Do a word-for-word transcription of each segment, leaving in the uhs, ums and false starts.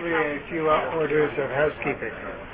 Simply a few orders of housekeeping.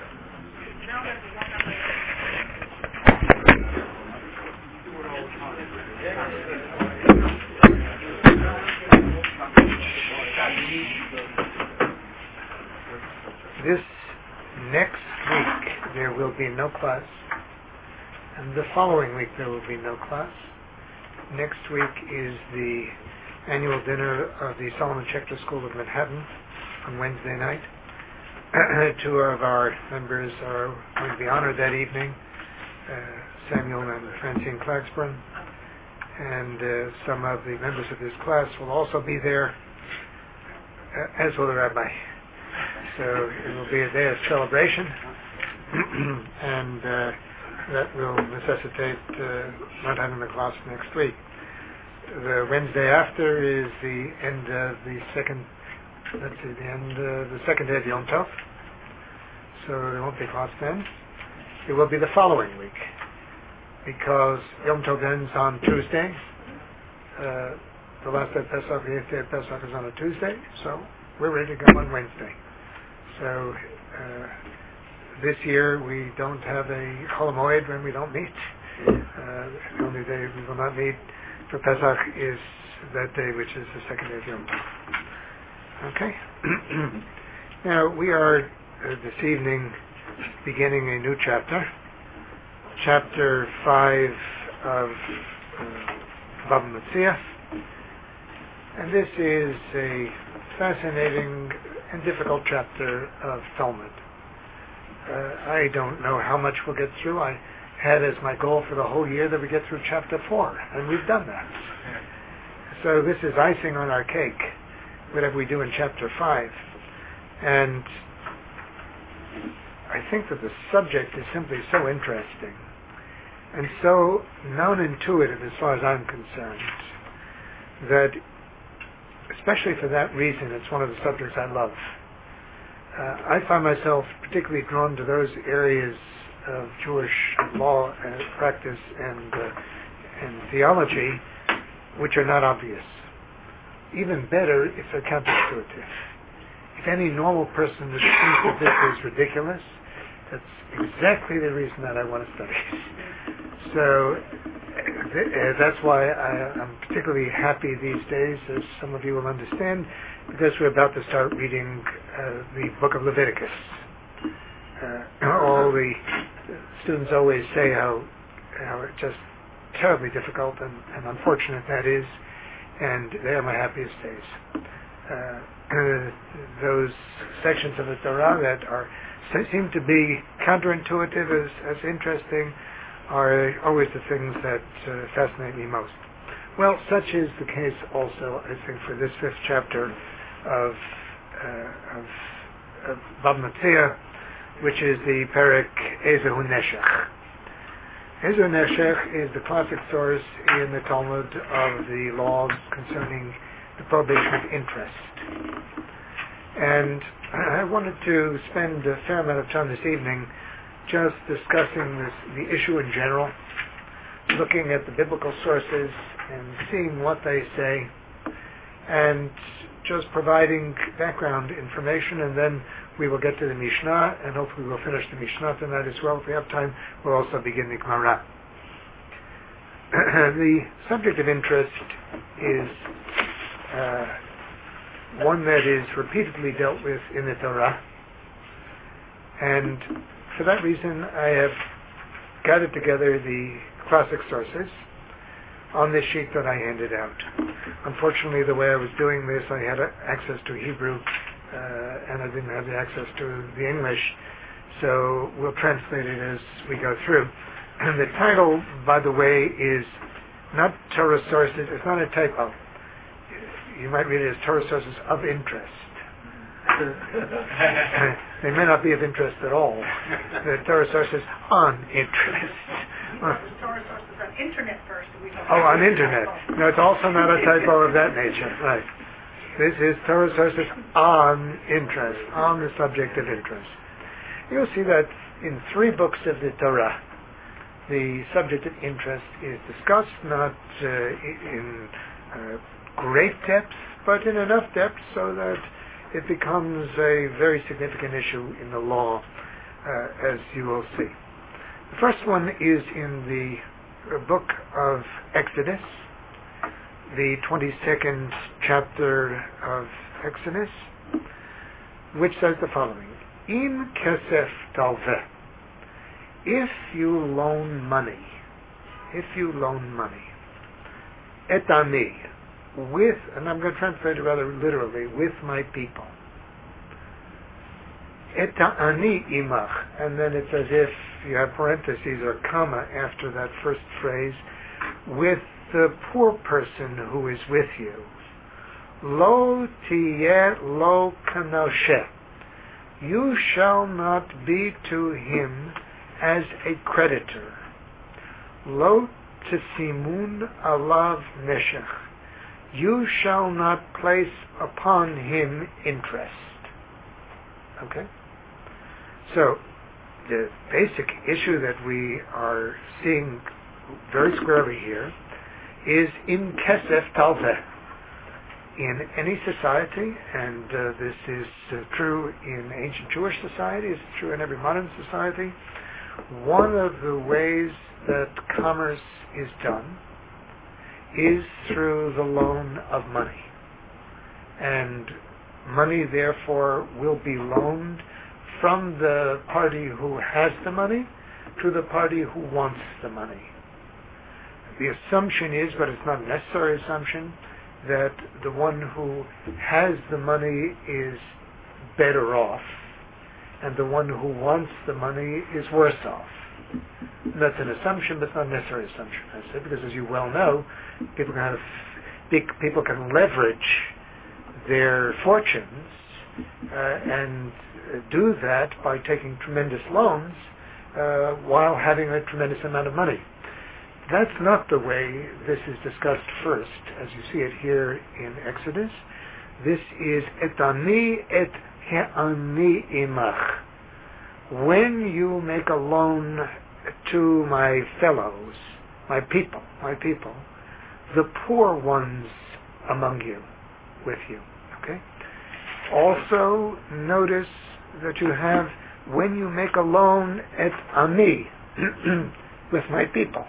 This next week there will be no class, and the following week there will be no class. Next week is the annual dinner of the Solomon Schechter School of Manhattan on Wednesday night. Two of our members are going to be honored that evening, uh, Samuel and Francine Klagsbrun, and uh, some of the members of this class will also be there, uh, as will the rabbi. So it will be a day of celebration, and uh, that will necessitate uh, not having the class next week. The Wednesday after is the end of the second, let's see, the end of the second day of Yom Tov, so there won't be class then. It will be the following week, because Yom Tov ends on Tuesday. Uh, the last day of Pesach, the eighth day of Pesach is on a Tuesday, so we're ready to go on Wednesday. So uh, this year we don't have a Chol Hamoed when we don't meet. Uh, the only day we will not meet for Pesach is that day, which is the second day of Yom Tov. Okay. Now we are uh, this evening beginning a new chapter, chapter five of uh, Bava Metzia, and this is a fascinating and difficult chapter of Talmud. Uh, I don't know how much we'll get through. I had as my goal for the whole year that we get through chapter four, and we've done that. So this is icing on our cake, whatever we do in chapter five. And I think that the subject is simply so interesting and so non-intuitive as far as I'm concerned that, especially for that reason, it's one of the subjects I love. Uh, I find myself particularly drawn to those areas of Jewish law and practice and uh, and theology which are not obvious. Even better if they're counterintuitive. If any normal person would think that this is ridiculous, that's exactly the reason that I want to study. So th- uh, that's why I, I'm particularly happy these days, as some of you will understand, because we're about to start reading uh, the book of Leviticus. Uh, all the students always say how, how just terribly difficult and, and unfortunate that is, and they are my happiest days. Uh, those sections of the Torah that are seem to be counterintuitive as, as interesting are always the things that uh, fascinate me most. Well, such is the case also, I think, for this fifth chapter of uh, of, of Bava Metzia, which is the Perek Ezehu Neshech. Ezehu Neshech is the classic source in the Talmud of the laws concerning the prohibition of interest. And I wanted to spend a fair amount of time this evening just discussing this, the issue in general, looking at the biblical sources and seeing what they say, and just providing background information, and then we will get to the Mishnah, and hopefully we'll finish the Mishnah tonight as well. If we have time, we'll also begin the Gemara. The subject of interest is uh, one that is repeatedly dealt with in the Torah, and for that reason I have gathered together the classic sources on this sheet that I handed out. Unfortunately, the way I was doing this, I had access to Hebrew, uh, and I didn't have the access to the English, so we'll translate it as we go through. And the title, by the way, is not Torah Sources, it's not a typo. You might read it as Torah Sources of Interest. They may not be of interest at all. The Torah Sources on interest. Torah Sources on internet first. Oh, on internet. No, it's also not a typo of that nature. Right. This is Torah Sources on interest, on the subject of interest. You'll see that in three books of the Torah, the subject of interest is discussed, not uh, in uh, great depth, but in enough depth so that it becomes a very significant issue in the law, uh, as you will see. The first one is in the book of Exodus, the twenty-second chapter of Exodus, which says the following: In kesef talveh, if you loan money, if you loan money, et ani, with, and I'm going to translate it rather literally, with my people. Et ani imach, and then it's as if you have parentheses or comma after that first phrase, with the poor person who is with you. Lo tiyeh lo kanoshe, you shall not be to him as a creditor. Lo tesimun alav meshech, you shall not place upon him interest. Okay? So, the basic issue that we are seeing very squarely here is in kesef talveh. In any society, and uh, this is uh, true in ancient Jewish society, it's true in every modern society, one of the ways that commerce is done is through the loan of money. And money, therefore, will be loaned from the party who has the money to the party who wants the money. The assumption is, but it's not a necessary assumption, that the one who has the money is better off, and the one who wants the money is worse off. And that's an assumption, but it's not a necessary assumption, I say, because as you well know, people can have big, people can leverage their fortunes uh, and do that by taking tremendous loans uh, while having a tremendous amount of money. That's not the way this is discussed first, as you see it here in Exodus. This is et ani et he'ani imach. When you make a loan to my fellows, my people, my people, the poor ones among you, with you, okay? Also, notice that you have, when you make a loan et ani, with my people.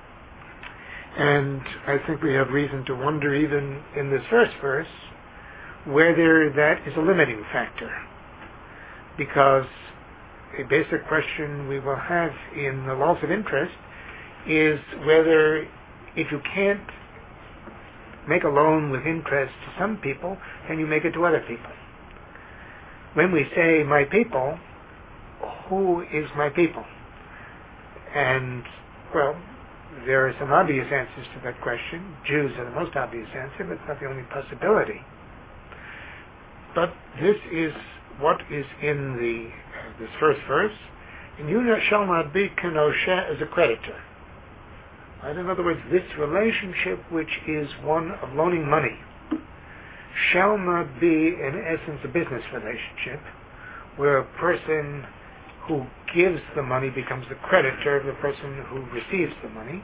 And I think we have reason to wonder, even in this first verse, whether that is a limiting factor. Because a basic question we will have in the laws of interest is whether, if you can't make a loan with interest to some people, can you make it to other people? When we say my people, who is my people? And, well, there are some obvious answers to that question. Jews are the most obvious answer, but it's not the only possibility. But this is what is in the uh, this first verse. And you shall not be kenoshe, as a creditor. Right? In other words, this relationship, which is one of loaning money, shall not be, in essence, a business relationship, where a person who gives the money becomes the creditor of the person who receives the money.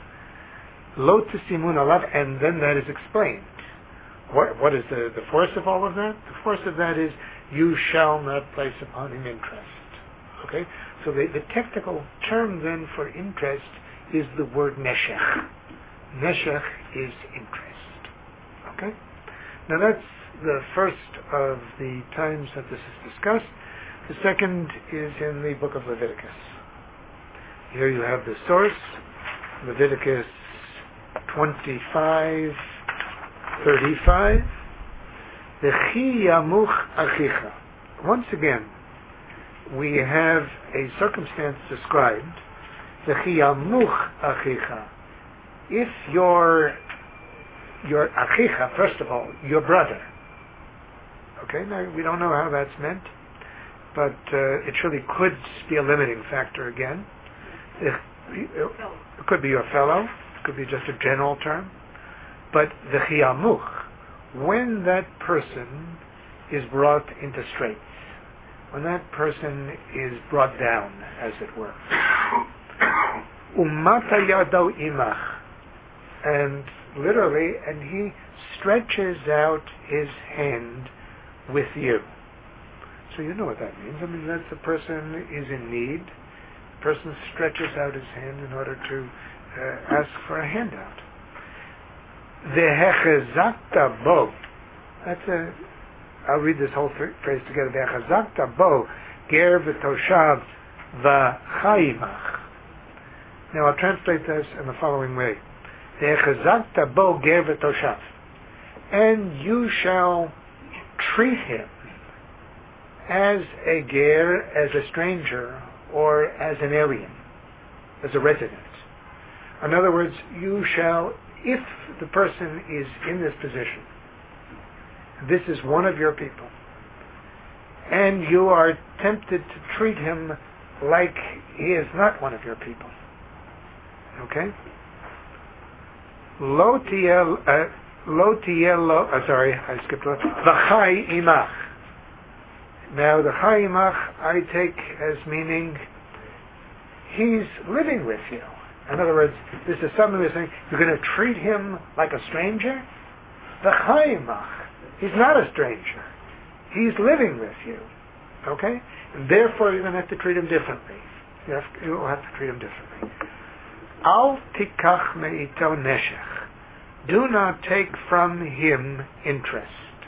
Lo tesimun alav, and then that is explained. What, what is the, the force of all of that? The force of that is, you shall not place upon him interest. Okay? So the, the technical term then for interest is the word neshech. Neshech is interest. Okay? Now that's the first of the times that this is discussed. The second is in the book of Leviticus. Here you have the source, Leviticus twenty-five thirty-five. V'chi yamuch achicha. Once again, we have a circumstance described. V'chi yamuch achicha. If your your achicha, first of all, your brother. Okay, now we don't know how that's meant, but uh, it surely could be a limiting factor again. It, it could be your fellow, it could be just a general term, but the chiyamuch, when that person is brought into straits, when that person is brought down, as it were, umata yado imach, and literally, and he stretches out his hand with you. So you know what that means. I mean, that the person is in need. The person stretches out his hand in order to uh, ask for a handout. Vehechezakta bo. That's a, I'll read this whole phrase together. Vehechezakta bo, ger v'toshav v'chayimach. Now I'll translate this in the following way. Vehechezakta bo, ger v'toshav. And you shall treat him as a ger, as a stranger, or as an alien, as a resident. In other words, you shall, if the person is in this position, this is one of your people, and you are tempted to treat him like he is not one of your people. Okay? Lo tiel, uh, lo tiel, lo, uh, sorry, I skipped one. V'chai imach. Now, the chai imach I take as meaning he's living with you. In other words, this is something we're saying, you're going to treat him like a stranger? V'chai imach. He's not a stranger. He's living with you. Okay? And therefore, you're going to have to treat him differently. You, have, you will have to treat him differently. Al tikach me'ito neshech. Do not take from him interest.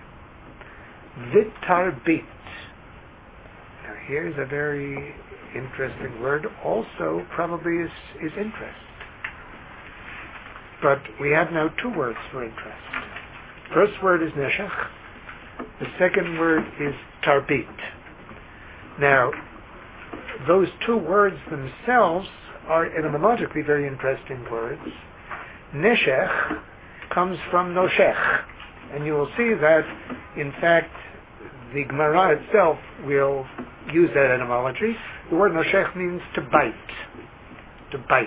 Vitarbit. Now, here's a very interesting word. Also, probably is, is interest. But we have now two words for interest. First word is neshech. The second word is tarbit. Now, those two words themselves are etymologically very interesting words. Neshech comes from noshech. And you will see that, in fact, the Gemara itself will use that etymology. The word noshech means to bite. To bite.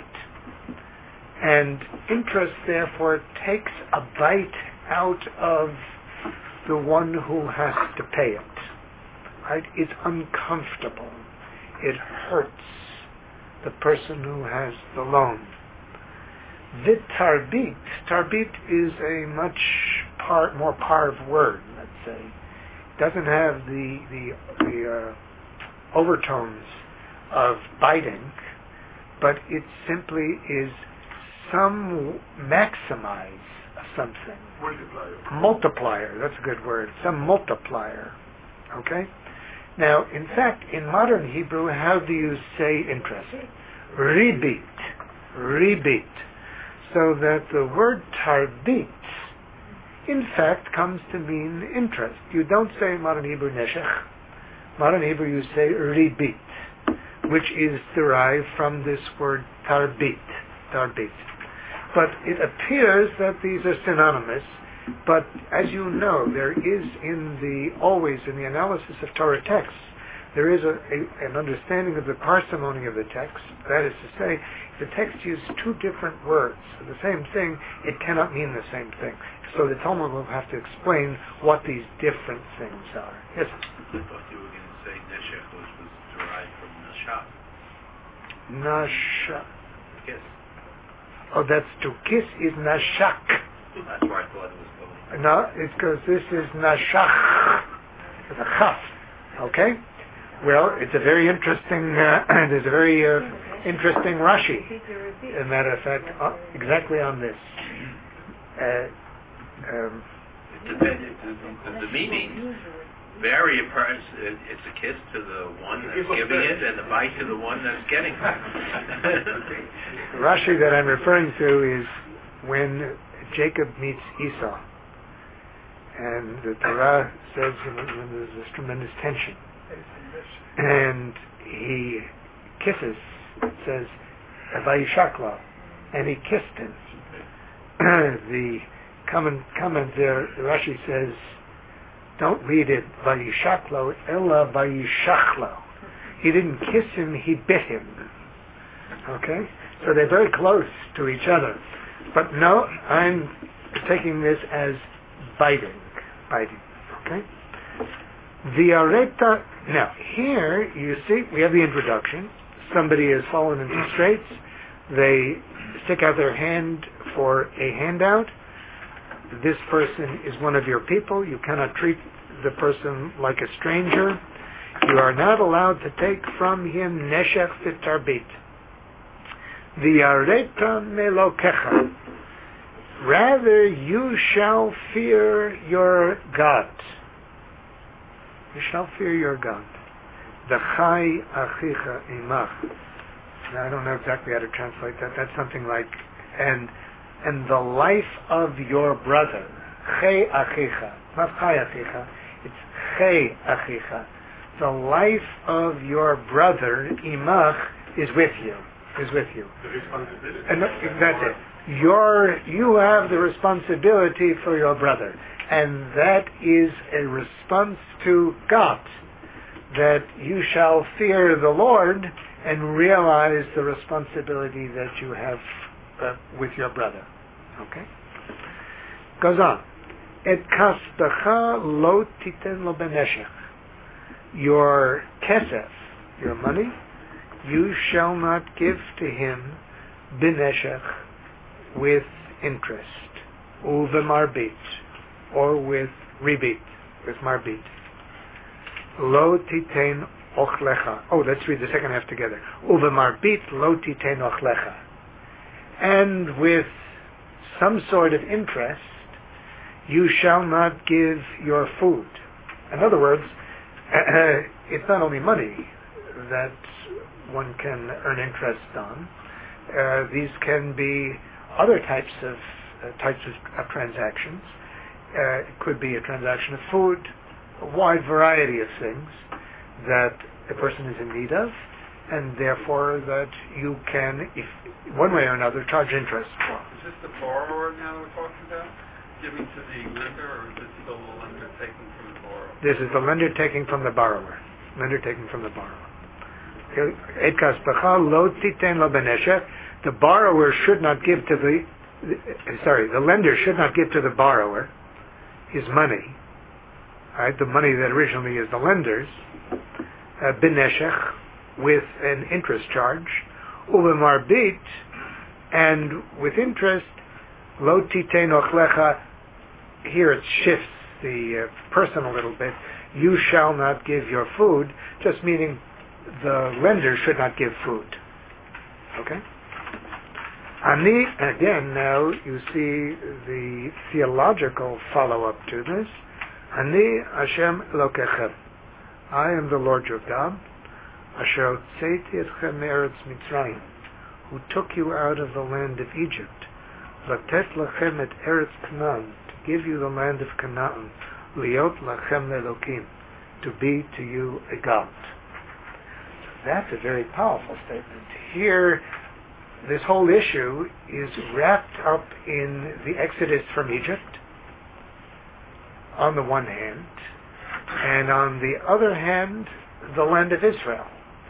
And interest, therefore, takes a bite out of the one who has to pay it. Right? It's uncomfortable. It hurts the person who has the loan. The tarbit, tarbit is a much par, more parv word, let's say. It doesn't have the the, the uh, overtones of biting, but it simply is some maximize of something. Multiplier. Multiplier, that's a good word. Some multiplier. Okay? Now, in fact, in modern Hebrew, how do you say interest? Ribit. Ribit. So that the word tarbit, in fact, comes to mean interest. You don't say in modern Hebrew neshech. Modern Hebrew you say ribit, which is derived from this word tarbit. Tarbit. But it appears that these are synonymous. But as you know, there is in the always in the analysis of Torah texts, there is a, a, an understanding of the parsimony of the text. That is to say, if the text uses two different words for the same thing, it cannot mean the same thing. So the Talmud will have to explain what these different things are. Yes? I thought you were going to say neshech was, was derived from nashak. Nasha. Kiss. Oh, that's to kiss is nashak. That's where I thought it was going. No, it's because this is nashach. It's a chaf. Okay? Well, it's a very interesting, uh, there's a very uh, interesting Rashi, as a matter of fact, uh, exactly on this. Uh, um, it depends, the, the, the meaning vary. It's a kiss to the one that's giving it and a bite to the one that's getting it. The Rashi that I'm referring to is when Jacob meets Esau. And the Torah says you know, there's this tremendous tension. And he kisses, it says, Vayishakla, and he kissed him. The comment, comment there, the Rashi says, don't read it Vayishaklo, Ella Vayishachlo. He didn't kiss him, he bit him. Okay? So they're very close to each other. But no, I'm taking this as biting. Biting. Okay? The areta. Now, here, you see, we have the introduction. Somebody has fallen into straits. They stick out their hand for a handout. This person is one of your people. You cannot treat the person like a stranger. You are not allowed to take from him neshech v'tarbit. V'yareta melokecha. Rather, you shall fear your God. You shall fear your God. V'chai achicha imach. Now, I don't know exactly how to translate that. That's something like, and and the life of your brother. Chai achicha. Not chai achicha. It's chai achicha. The life of your brother, imach, is with you. Is with you. And that's it. Your, you have the responsibility for your brother. And that is a response to God. That you shall fear the Lord and realize the responsibility that you have uh, with your brother. Okay? Goes on. Et kaspecha lo titen lo beneshech. Your kesef, your money, you shall not give to him beneshech, with interest, uvemarbit, or with rebit, with marbit. Lo titen ochlecha. Oh, let's read the second half together. Uvemarbit lo titen ochlecha. And with some sort of interest, you shall not give your food. In other words, uh, it's not only money that one can earn interest on. Uh, these can be other types of uh, types of, of transactions. Uh, it could be a transaction of food, a wide variety of things that a person is in need of, and therefore that you can, if one way or another, charge interest for. Is this the borrower now we're talking about, giving to the lender, or is this still the lender taking from the borrower? This is the lender taking from the borrower. Lender taking from the borrower. The borrower should not give to the, sorry, the lender should not give to the borrower his money, right? The money that originally is the lender's, uh, beneshech, with an interest charge, uvemarbit, and with interest, lo titen ochlecha. Here it shifts the uh, person a little bit. You shall not give your food, just meaning the lender should not give food. Okay? Ani, again, now you see the theological follow-up to this. Ani Hashem Elokechem. I am the Lord your God, Asher Hotzeiti etchem me'eretz Mitzrayim, who took you out of the land of Egypt, Latet lachem et eretz Canaan, to give you the land of Canaan, Liot lachem lelokim, to be to you a God. That's a very powerful statement. Here, this whole issue is wrapped up in the exodus from Egypt, on the one hand, and on the other hand, the land of Israel.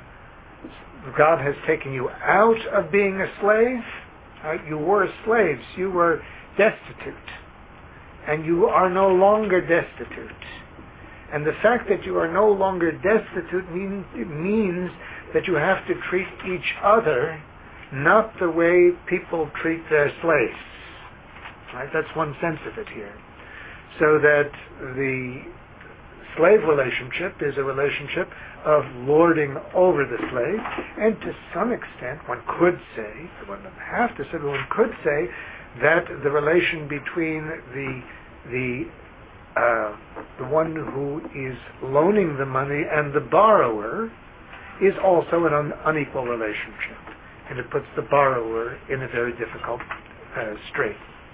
God has taken you out of being a slave. Uh, you were slaves. You were destitute. And you are no longer destitute. And the fact that you are no longer destitute mean, means that you have to treat each other not the way people treat their slaves. Right? That's one sense of it here. So that the slave relationship is a relationship of lording over the slave, and to some extent one could say, one doesn't have to say, but one could say that the relation between the the uh, the one who is loaning the money and the borrower is also an un- unequal relationship, and it puts the borrower in a very difficult uh, strait.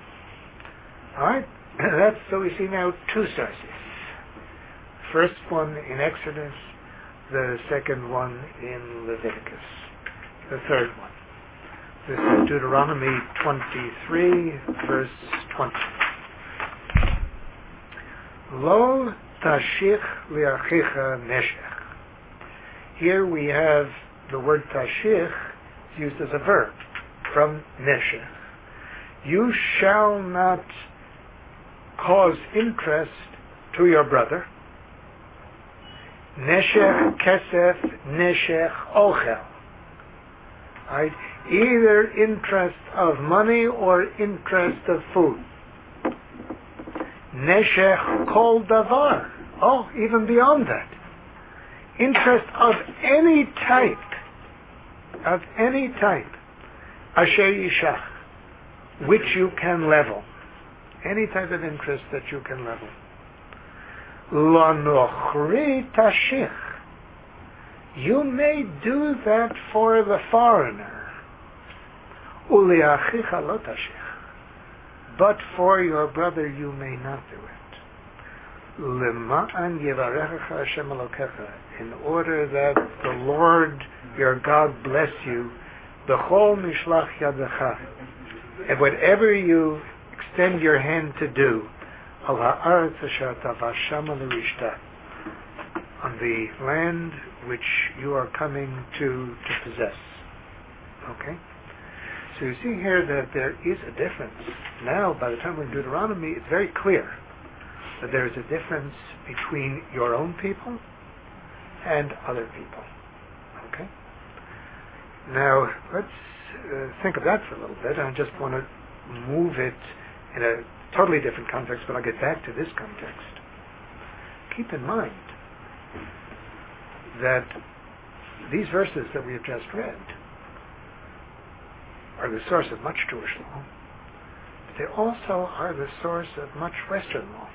All right, that's so we see now two sources. First one in Exodus, the second one in Leviticus, the third one. This is Deuteronomy twenty-three, verse twenty. Lo tashich liachicha neshech. Here we have the word tashich used as a verb from neshech. You shall not cause interest to your brother. Neshech kesef, neshech ochel. Right? Either interest of money or interest of food. Neshech kol davar Oh, even beyond that. Interest of any type, of any type, asher yishach, which you can level. Any type of interest that you can level. L'nochri tashich. You may do that for the foreigner. Uliachicha lo tashich. But for your brother you may not do it. Lema'an yivarechecha Hashem Elokecha. In order that the Lord your God bless you, b'chol mishlach yadecha. And whatever you extend your hand to do, al ha'aretz asher tavah shama l'rishta, on the land which you are coming to to possess. Okay? So you see here that there is a difference. Now, by the time we're in Deuteronomy, it's very clear that there is a difference between your own people and other people. Okay? Now, let's uh, think of that for a little bit. I just want to move it in a totally different context, but I'll get back to this context. Keep in mind that these verses that we have just read are the source of much Jewish law, but they also are the source of much Western law.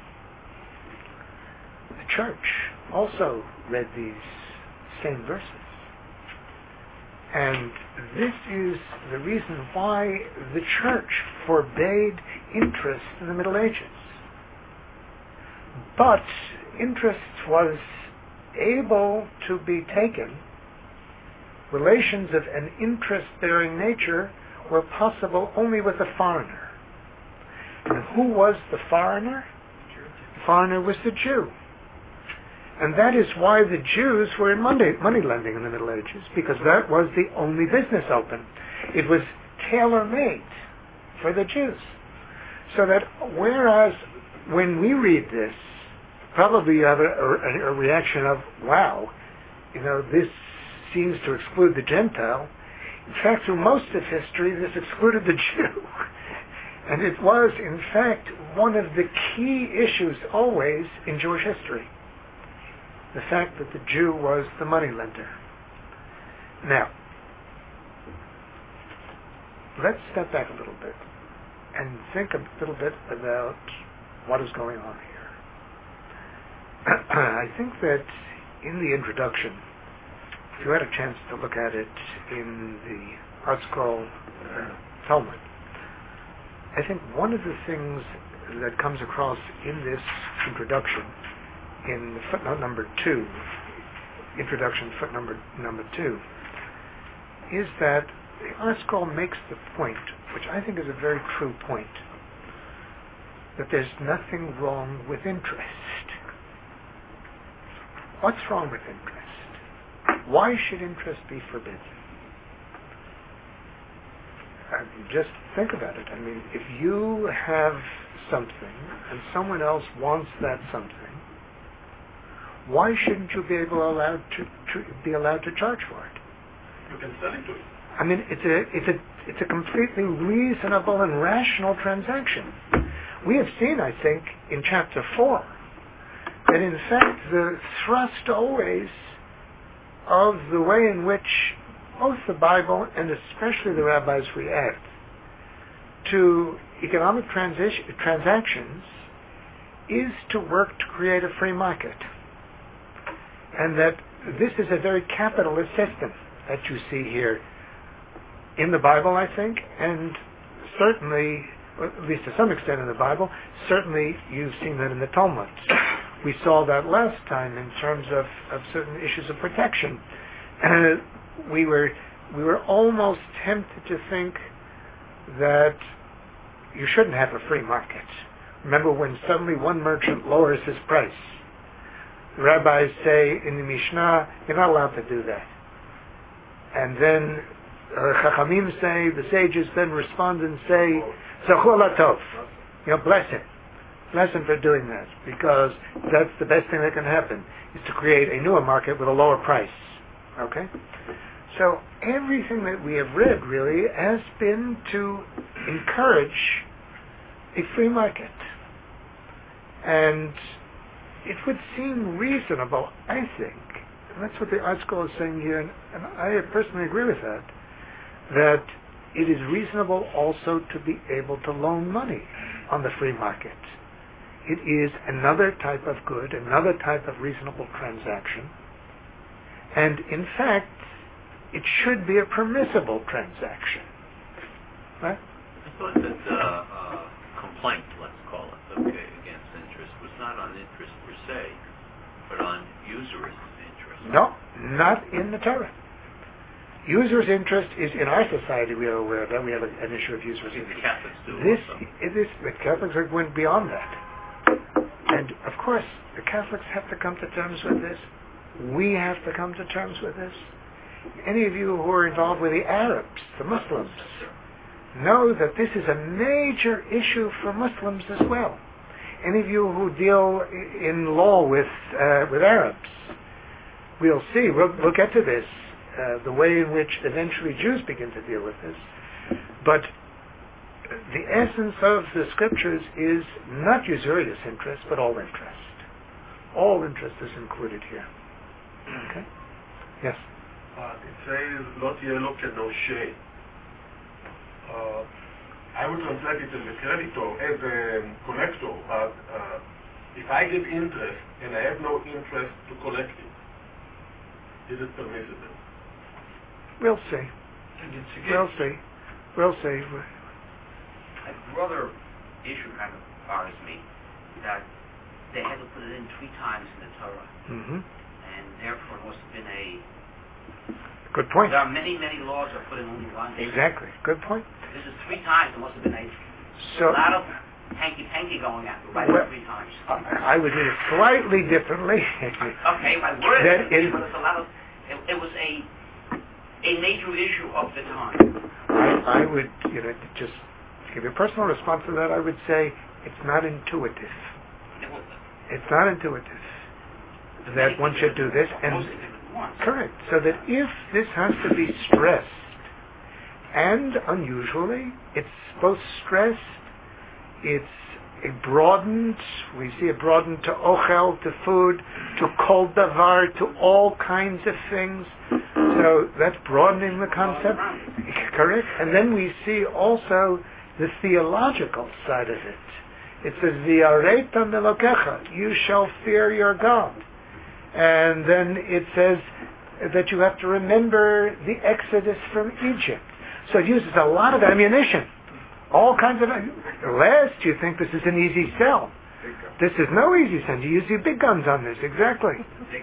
The church also read these same verses. And this is the reason why the church forbade interest in the Middle Ages. But interest was able to be taken. Relations of an interest-bearing nature were possible only with a foreigner. And who was the foreigner? The foreigner was the Jew. And that is why the Jews were in money, money lending in the Middle Ages, because that was the only business open. It was tailor-made for the Jews. So that whereas when we read this, probably you have a, a, a reaction of, wow, you know, this seems to exclude the Gentile. In fact, through most of history, this excluded the Jew. And it was, in fact, one of the key issues always in Jewish history. The fact that the Jew was the moneylender. Now, let's step back a little bit and think a little bit about what is going on here. I think that in the introduction, if you had a chance to look at it in the ArtScroll uh, Talmud, I think one of the things that comes across in this introduction, in footnote number two, introduction footnote number, number two, is that the ArtScroll makes the point, which I think is a very true point, that there's nothing wrong with interest. What's wrong with interest? Why should interest be forbidden? I mean, just think about it. I mean, if you have something and someone else wants that something, why shouldn't you be able allowed to, to be allowed to charge for it? You can sell it to it. I mean, it's a it's a it's a completely reasonable and rational transaction. We have seen, I think, in chapter four, that in fact the thrust always of the way in which both the Bible and especially the rabbis react to economic transi- transactions is to work to create a free market. And that this is a very capitalist system that you see here in the Bible, I think, and certainly, or at least to some extent in the Bible, certainly you've seen that in the Talmud. We saw that last time in terms of, of certain issues of protection. And we were we were almost tempted to think that you shouldn't have a free market. Remember when suddenly one merchant lowers his price? The rabbis say in the Mishnah, you're not allowed to do that. And then uh, Chachamim say, the sages then respond and say, Zachu Latov, you know, bless him. Bless him for doing that, because that's the best thing that can happen, is to create a newer market with a lower price. Okay? So everything that we have read really has been to encourage a free market. And it would seem reasonable, I think, and that's what the article is saying here, and, and I personally agree with that, that it is reasonable also to be able to loan money on the free market. It is another type of good, another type of reasonable transaction, and in fact, it should be a permissible transaction. Right? I thought that the uh, uh, complaint, let's call it, okay, against interest was not on interest per se, but on usurious interest. No, not in the Torah. Usurious interest is, in our society, we are aware of that. We have a, an issue of usurious The interest. Catholics do This, also. it is, the Catholics went beyond that. And, of course, the Catholics have to come to terms with this. We have to come to terms with this. Any of you who are involved with the Arabs, the Muslims, know that this is a major issue for Muslims as well. Any of you who deal in law with uh, with Arabs, we'll see, we'll, we'll get to this, uh, the way in which eventually Jews begin to deal with this. But the essence of the scriptures is not usurious interest, but all interest. All interest is included here. Okay? Yes? Uh, it says, לא תהיה לו כנושה. Uh, I would translate it as a creditor, as a collector, but uh, if I give interest and I have no interest to collect it, is it permissible? We'll see. And it's We'll see. We'll see. a brother issue kind of bothers me, that they had to put it in three times in the Torah, Mm-hmm. and therefore it must have been a... Good point. There are many, many laws that are put in only one. Exactly. Good point. This is three times, it must have been a, So, a lot of hanky-panky going on, right, Well, three times. I would read it slightly differently. Okay, my word That is, is- but it's a lot of... It, it was a a major issue of the time. I, I would, you know, just to give you a personal response to that, I would say it's not intuitive. It was, It's not intuitive that one should do this. And most of it once. correct. So that if this has to be stressed, and unusually, it's both stressed, it's it broadened, we see it broadened to ochel, to food, to kol davar, to all kinds of things. So that's broadening the concept. Correct. And then we see also the theological side of it. It says, V'yareita melokecha, you shall fear your God. And then it says that you have to remember the exodus from Egypt. So it uses a lot of ammunition. All kinds of... Lest you think this is an easy sell. This is no easy sell. You use your big guns on this. Exactly.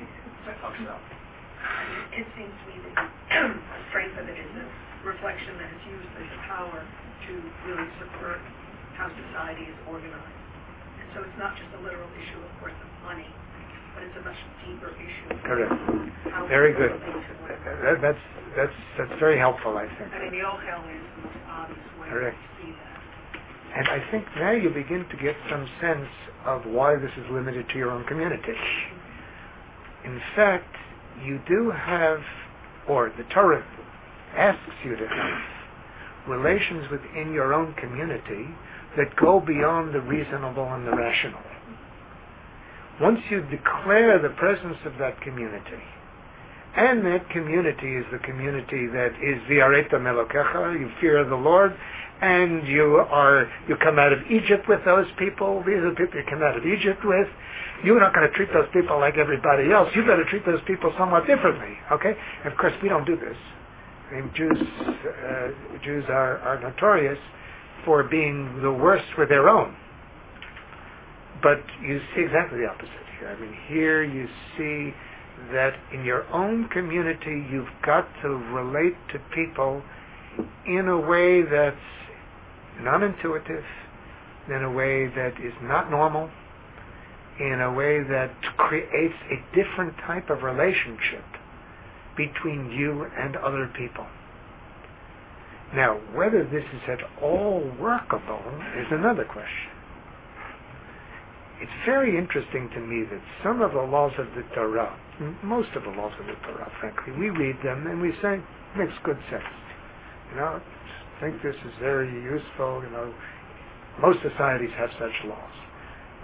It seems to me that the strength of it is a reflection that it's used as a power to really subvert how society is organized. And so it's not just a literal issue, of course, of money, but it's a much deeper issue. Correct. How Very people good. relate to one another. That, that's, that's, that's very helpful, I think. I mean, the Ochel is the most obvious way Correct. to see that. And I think now you begin to get some sense of why this is limited to your own community. In fact, you do have, or the Torah asks you to have, relations within your own community that go beyond the reasonable and the rational. Once you declare the presence of that community, and that community is the community that is V'yareita melokecha, you fear the Lord, and you are you come out of Egypt with those people. These are the people you come out of Egypt with. You're not going to treat those people like everybody else. You better treat those people somewhat differently. Okay? And of course, we don't do this. I mean, Jews uh, Jews are, are notorious for being the worst with their own. But you see exactly the opposite here. I mean, here you see that in your own community, you've got to relate to people in a way that's non-intuitive, in a way that is not normal, in a way that creates a different type of relationship between you and other people. Now, whether this is at all workable is another question. It's very interesting to me that some of the laws of the Torah, most of the laws of the Torah, frankly, we read them and we say, makes good sense. You know, I think this is very useful. You know, most societies have such laws.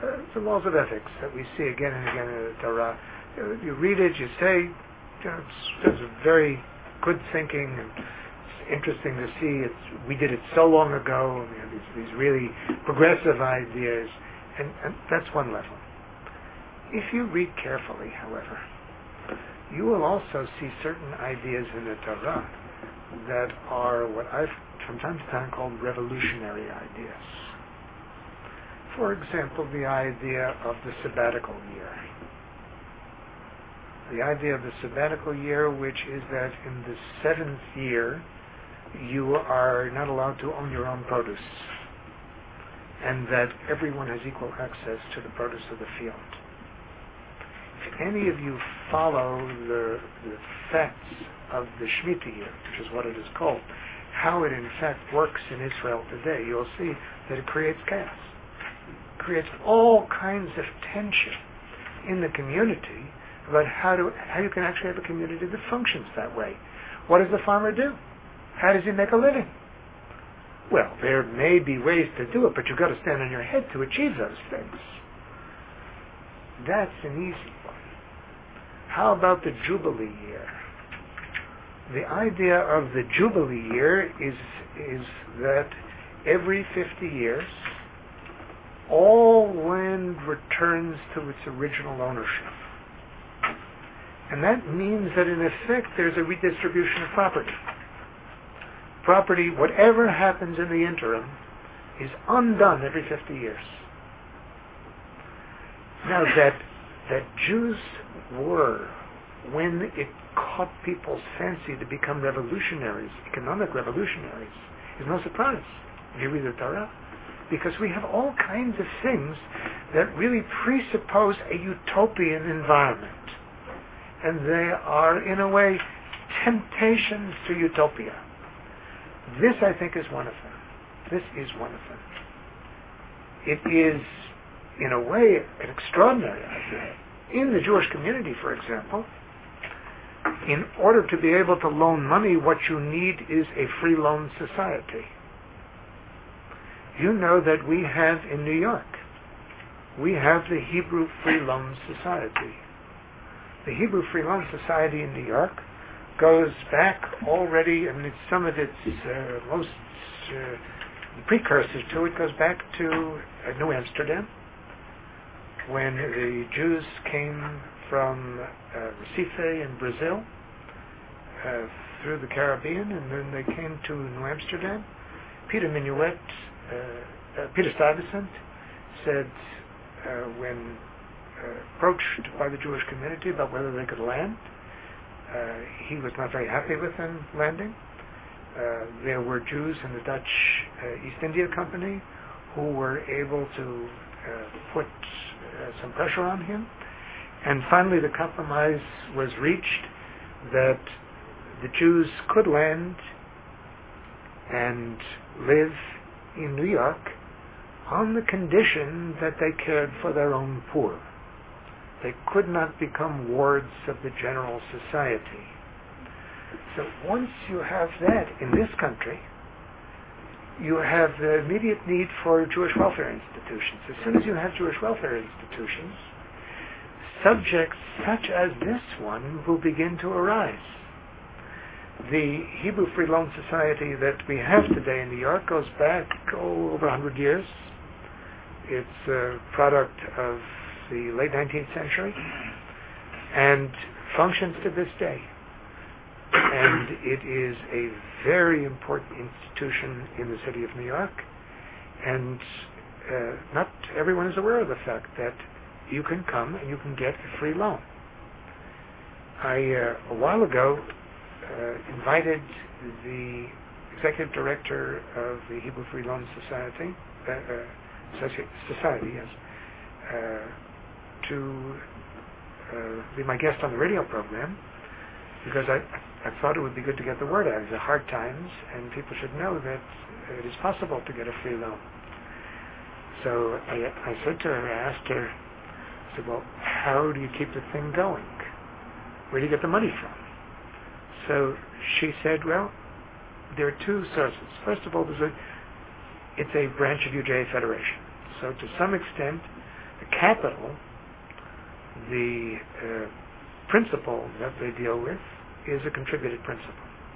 uh, the laws of ethics that we see again and again in the Torah. You, you read it, you say, you know, it's, it's very good thinking, and it's interesting to see. It's we did it so long ago. You know, these, these really progressive ideas, and, and that's one level. If you read carefully, however, you will also see certain ideas in the Torah that are what I've from time to time called revolutionary ideas. For example, the idea of the sabbatical year. The idea of the sabbatical year, which is that in the seventh year, you are not allowed to own your own produce, and that everyone has equal access to the produce of the field. If any of you follow the, the facts of the Shemitah year, which is what it is called, how it in fact works in Israel today, you'll see that it creates chaos. It creates all kinds of tension in the community about how to how you can actually have a community that functions that way. What does the farmer do? How does he make a living? Well, there may be ways to do it, but you've got to stand on your head to achieve those things. That's an easy one. How about the Jubilee year? The idea of the Jubilee year is is that every fifty years, all land returns to its original ownership. And that means that in effect there's a redistribution of property. Property, whatever happens in the interim, is undone every fifty years. Now that that Jews were, when it caught people's fancy to become revolutionaries, economic revolutionaries, is no surprise if you read the Torah, because we have all kinds of things that really presuppose a utopian environment. And they are, in a way, temptations to utopia. This, I think, is one of them. This is one of them. It is, in a way, an extraordinary idea. In the Jewish community, for example, in order to be able to loan money, what you need is a free loan society. You know that we have in New York, we have the Hebrew Free Loan Society. The Hebrew Free Loan Society in New York goes back already, I mean, some of its uh, most uh, precursors to it goes back to uh, New Amsterdam, when the Jews came from uh, Recife in Brazil uh, through the Caribbean, and then they came to New Amsterdam. Peter Minuet, uh, uh, Peter Stuyvesant said uh, when uh, approached by the Jewish community about whether they could land, uh, he was not very happy with them landing. Uh, there were Jews in the Dutch uh, East India Company who were able to uh, put uh, some pressure on him. And finally the compromise was reached that the Jews could land and live in New York on the condition that they cared for their own poor. They could not become wards of the general society. So once you have that in this country, you have the immediate need for Jewish welfare institutions. As soon as you have Jewish welfare institutions, subjects such as this one will begin to arise. The Hebrew Free Loan Society that we have today in New York goes back oh, over one hundred years. It's a product of the late nineteenth century and functions to this day. And it is a very important institution in the city of New York. And uh, not everyone is aware of the fact that you can come and you can get a free loan. I, uh, a while ago, uh, invited the executive director of the Hebrew Free Loan Society, uh, uh, Society, yes, uh, to uh, be my guest on the radio program, because I, I thought it would be good to get the word out. It's hard times, and people should know that it is possible to get a free loan. So I, I said to her, I asked her, I said, well, how do you keep the thing going? Where do you get the money from? So she said, well, there are two sources. First of all, there's a, it's a branch of U J A Federation. So to some extent, capital, the uh, principle that they deal with is a contributed principle.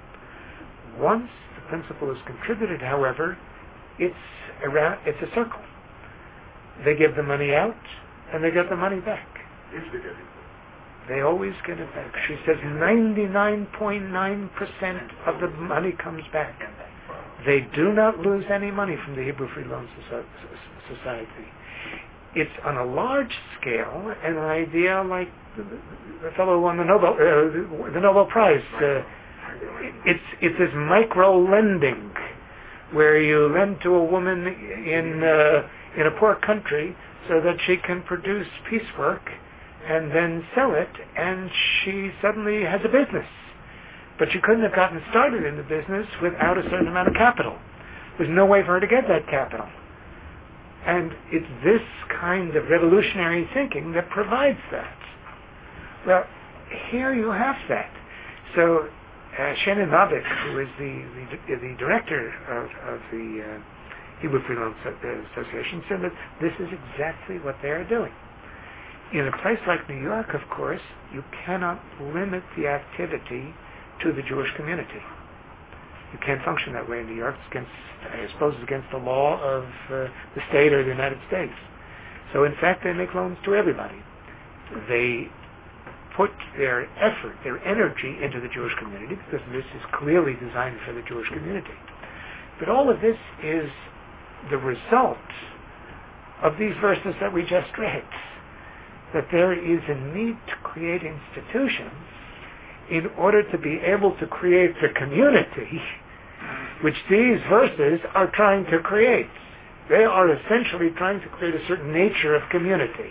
Once the principle is contributed, however, it's around, it's a circle. They give the money out, and they get the money back. If they get it. They always get it back. She says ninety-nine point nine percent of the money comes back. They do not lose any money from the Hebrew Free Loan Society. It's on a large scale an idea like the, the fellow who won the Nobel uh, the Nobel Prize. Uh, it's it's this micro lending, where you lend to a woman in uh, in a poor country so that she can produce piecework and then sell it, and she suddenly has a business. But she couldn't have gotten started in the business without a certain amount of capital. There's no way for her to get that capital. And it's this kind of revolutionary thinking that provides that. Well, here you have that. So uh, Shannon Novick, who is the, the, the director of, of the uh, Hebrew Free Loan Association, said that this is exactly what they are doing. In a place like New York, of course, you cannot limit the activity to the Jewish community. You can't function that way in New York. It's against, I suppose it's against the law of uh, the state or the United States. So in fact, they make loans to everybody. They put their effort, their energy into the Jewish community, because this is clearly designed for the Jewish community. But all of this is the result of these verses that we just read, that there is a need to create institutions in order to be able to create the community which these verses are trying to create. They are essentially trying to create a certain nature of community.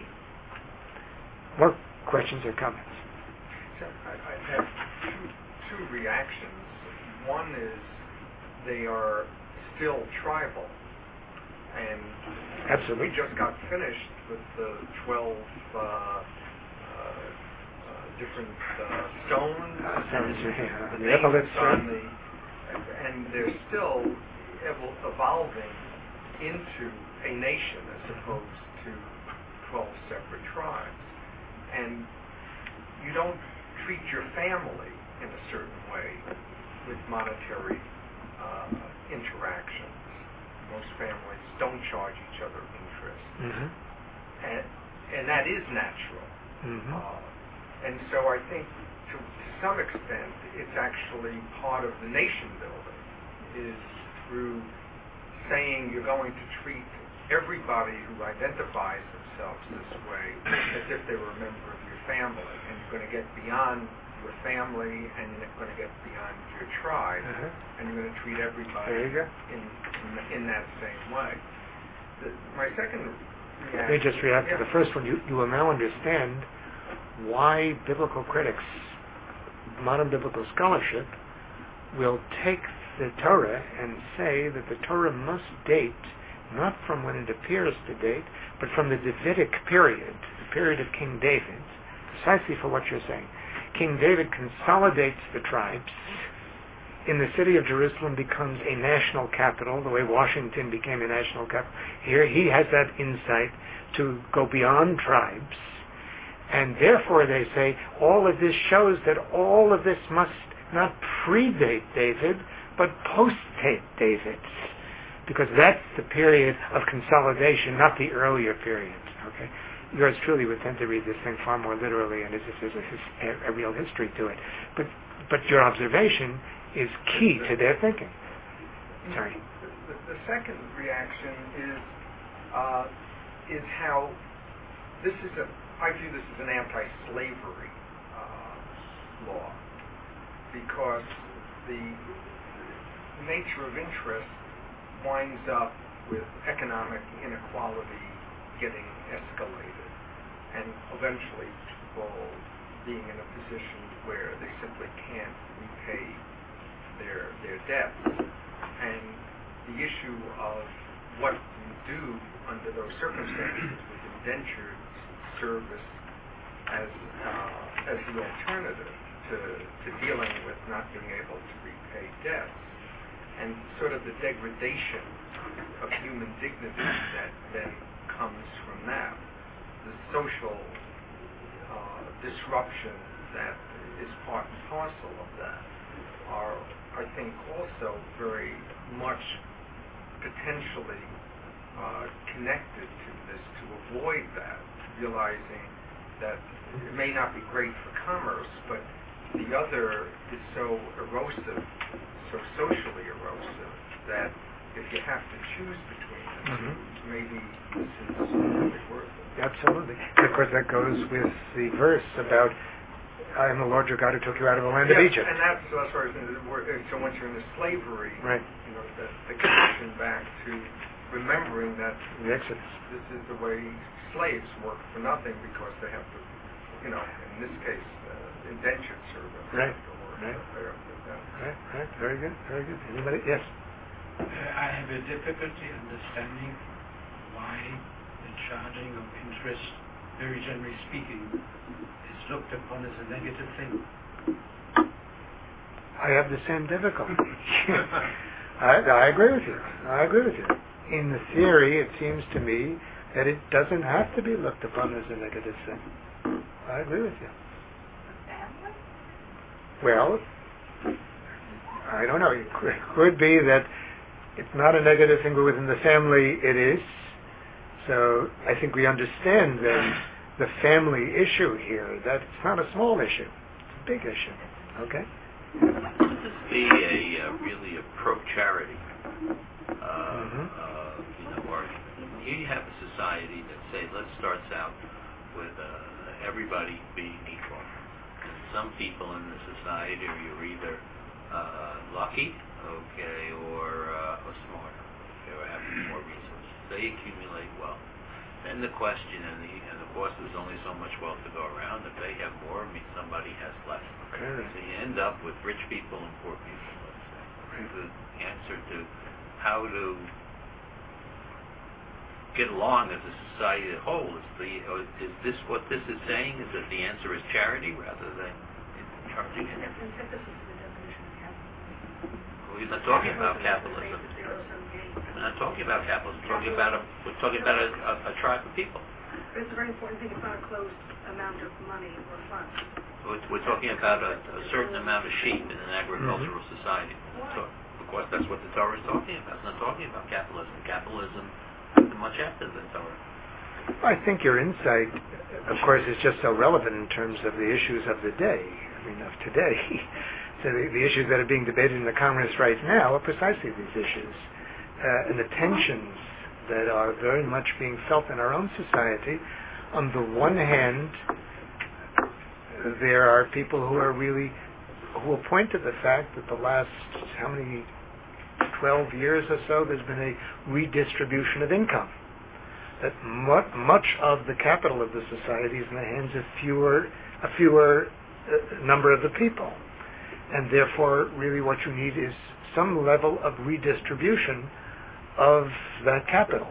More questions or comments? So I, I have two, two reactions. One is they are still tribal, and Absolutely. we just got finished with the twelve uh, uh, different uh, stones, Uh, and yeah, the the names epaulets, on right? the, and they're still evol- evolving into a nation as opposed to twelve separate tribes. And you don't treat your family in a certain way with monetary uh, interactions. Most families don't charge each other interest, Mm-hmm. and, and that is natural. Mm-hmm. Uh, and so I think to, to some extent it's actually part of the nation building, is through saying you're going to treat everybody who identifies themselves this way as if they were a member of your family, and you're going to get beyond your family and you're going to get beyond your tribe, Uh-huh. and you're going to treat everybody There you go. in, in in that same way. The, my second reaction... Let me just react to yeah. the first one. You, you will now understand why biblical critics, modern biblical scholarship, will take the Torah and say that the Torah must date not from when it appears to date, but from the Davidic period, the period of King David, precisely for what you're saying. King David consolidates the tribes. In the city of Jerusalem becomes a national capital, the way Washington became a national capital. Here he has that insight to go beyond tribes. And therefore they say all of this shows that all of this must not predate David, but post-date David. Because that's the period of consolidation, not the earlier period. Okay, yours truly would tend to read this thing far more literally, and as if there's a, a, a real history to it. But but your observation is key to their thinking. Sorry. The, the, the second reaction is uh, is how this is a. I view this as an anti-slavery uh, law, because the nature of interest winds up with economic inequality getting escalated, and eventually people being in a position where they simply can't repay their their debts. And the issue of what you do under those circumstances with indentured service as uh, as the alternative to, to dealing with not being able to repay debts, and sort of the degradation of human dignity that then comes from that. the social uh, disruption that is part and parcel of that are, I think, also very much potentially uh, connected to this, to avoid that, realizing that it may not be great for commerce, but the other is so erosive, so socially erosive, that if you have to choose between the Mm-hmm. two, maybe this is really worth it. Absolutely. And of course, that goes with the verse about, I am the Lord your God who took you out of the land of Yes, Egypt. and that's, that's where, so once you're in the slavery, Right. you know, the, the connection back to remembering that The Exodus. this is the way slaves work for nothing because they have to, you know, in this case, uh, indentured servants Right. have to work Right. there. Uh, Right, right. Very good, very good. Anybody? Yes. Uh, I have a difficulty understanding why the charging of interest, very generally speaking, is looked upon as a negative thing. I have the same difficulty. I, I agree with you. I agree with you. In the theory, it seems to me that it doesn't have to be looked upon as a negative thing. I agree with you. Well, I don't know. It could, could be that it's not a negative thing, but within the family it is. So I think we understand then the family issue here, that it's not a small issue. It's a big issue. Okay? Would this be a uh, really a pro-charity uh, Mhm. uh, you know, argument? Here you have a society that, say, let's starts out with uh, everybody being equal. And some people in the society are you're either uh, lucky, okay, or, uh, or smart, okay, or have more resources. They accumulate wealth. Then the question, and, the, and of course there's only so much wealth to go around. If they have more, it means somebody has less. Okay. So you end up with rich people and poor people, let's say. The answer to how to get along as a society as a whole is the is this what this is saying? Is that the answer is charity rather than charging? And that's antithesis to the definition of capitalism. We're not talking about capitalism. We're not talking about capitalism. We're talking about a we're talking about a, a, a tribe of people. But it's a very important thing. It's not a closed amount of money or funds. We're, we're talking about a, a certain amount of sheep in an agricultural Mm-hmm. society. So, of course, that's what the Torah is talking about. It's not talking about capitalism. Capitalism is much after the Torah. I think your insight, of course, is just so relevant in terms of the issues of the day, I mean, of today. So the, the issues that are being debated in the Congress right now are precisely these issues. Uh, and the tensions that are very much being felt in our own society. On the one hand, there are people who are really, who will point to the fact that the last, how many, twelve years or so, there's been a redistribution of income. That much, much of the capital of the society is in the hands of fewer, a fewer uh, number of the people. And therefore, really what you need is some level of redistribution of that capital.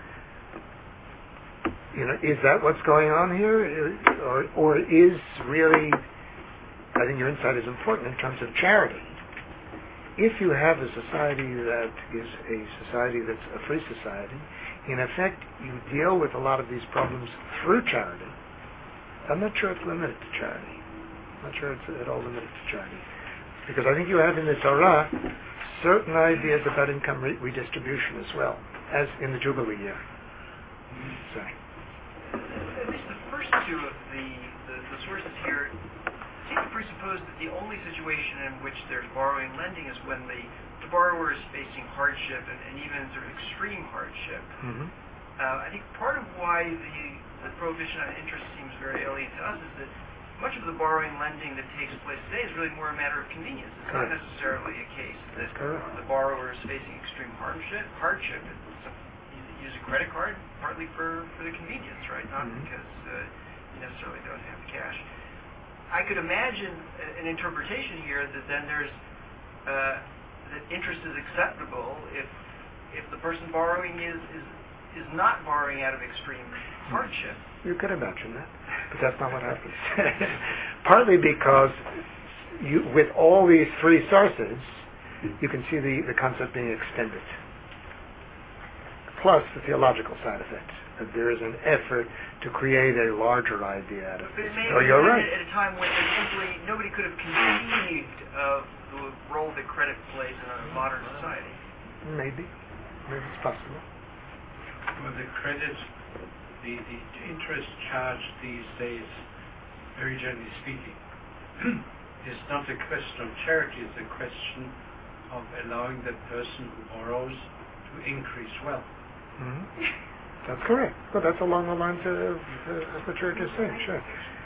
You know, is that what's going on here? Or, or is really, I think your insight is important in terms of charity. If you have a society that is a society that's a free society, in effect, you deal with a lot of these problems through charity. I'm not sure it's limited to charity. I'm not sure it's at all limited to charity. Because I think you have in the Torah certain ideas about income re- redistribution as well, as in the Jubilee year. Sorry. At least the first two of the, the, the sources here seem to presuppose that the only situation in which there's borrowing and lending is when the, the borrower is facing hardship and, and even sort of extreme hardship. Mm-hmm. Uh, I think part of why the, the prohibition on interest seems very alien to us is that much of the borrowing and lending that takes place today is really more a matter of convenience. It's Correct. not necessarily a case that Correct. the borrower is facing extreme hardship. Hardship. It's a, you use a credit card partly for, for the convenience, right? Not Mhm. because uh, you necessarily don't have the cash. I could imagine an interpretation here that then there's uh, that interest is acceptable if if the person borrowing is is is not borrowing out of extreme hardship. You could imagine that, but that's not what happens. Partly because you, with all these three sources, you can see the, the concept being extended. Plus the theological side of it. that there is an effort to create a larger idea out of But this. it may So have you're been right. at a time when there simply nobody could have conceived of the role that credit plays in a modern society. Maybe. Maybe it's possible. Well, the credit, the, the interest charged these days, very generally speaking, is not a question of charity, it's a question of allowing the person who borrows to increase wealth. Mm-hmm. That's correct. But that's along the lines of uh, of the church is saying, sure.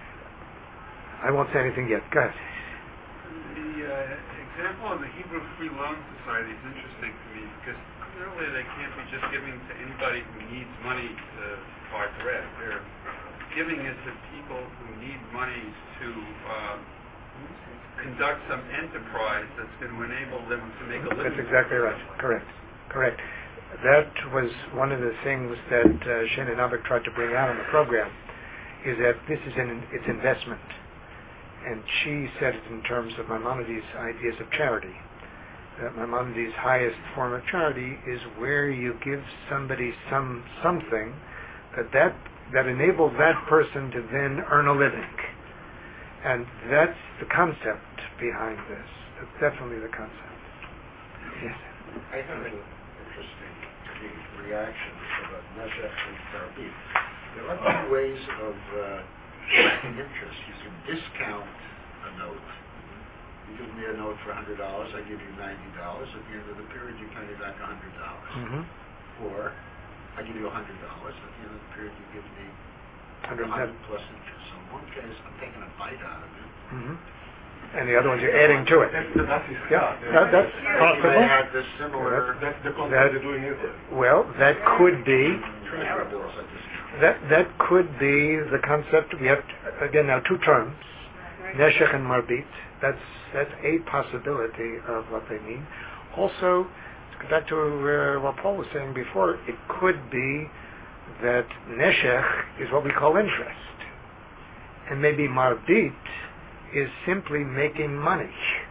I won't say anything yet. Go ahead. The uh, example of the Hebrew Free Loan Society is interesting to me because clearly they can't be just giving to anybody who needs money to buy bread. They're giving it to people who need money to uh, conduct some enterprise that's going to enable them to make a living. That's exactly right. Correct. Correct. That was one of the things that uh, Shana Nabek tried to bring out on the program, is that this is an it's investment. And she said it in terms of Maimonides' ideas of charity. That Maimonides' highest form of charity is where you give somebody some something that that, that enables that person to then earn a living. And that's the concept behind this. That's definitely the concept. Yes. I have an interesting reaction about Neshech and Tarbit. There are two ways of uh, collecting interest. You can discount a note. You give me a note for one hundred dollars, I give you ninety dollars. At the end of the period, you pay me back one hundred dollars. Mm-hmm. Or I give you one hundred dollars. At the end of the period, you give me one one hundred plus interest. So in one case, I'm taking a bite out of it. Mm-hmm. And the other ones you're adding to it. That's the Nazi Yeah, Scott. that, that's If possible. I had this similar That's the concept That- they're doing it. Well, that could be treasury bills I discount. that that could be the concept. We have again now two terms, Neshech and Marbit. That's that's a possibility of what they mean. Also, to go back to uh, what Paul was saying before, it could be that Neshech is what we call interest, and maybe Marbit is simply making money.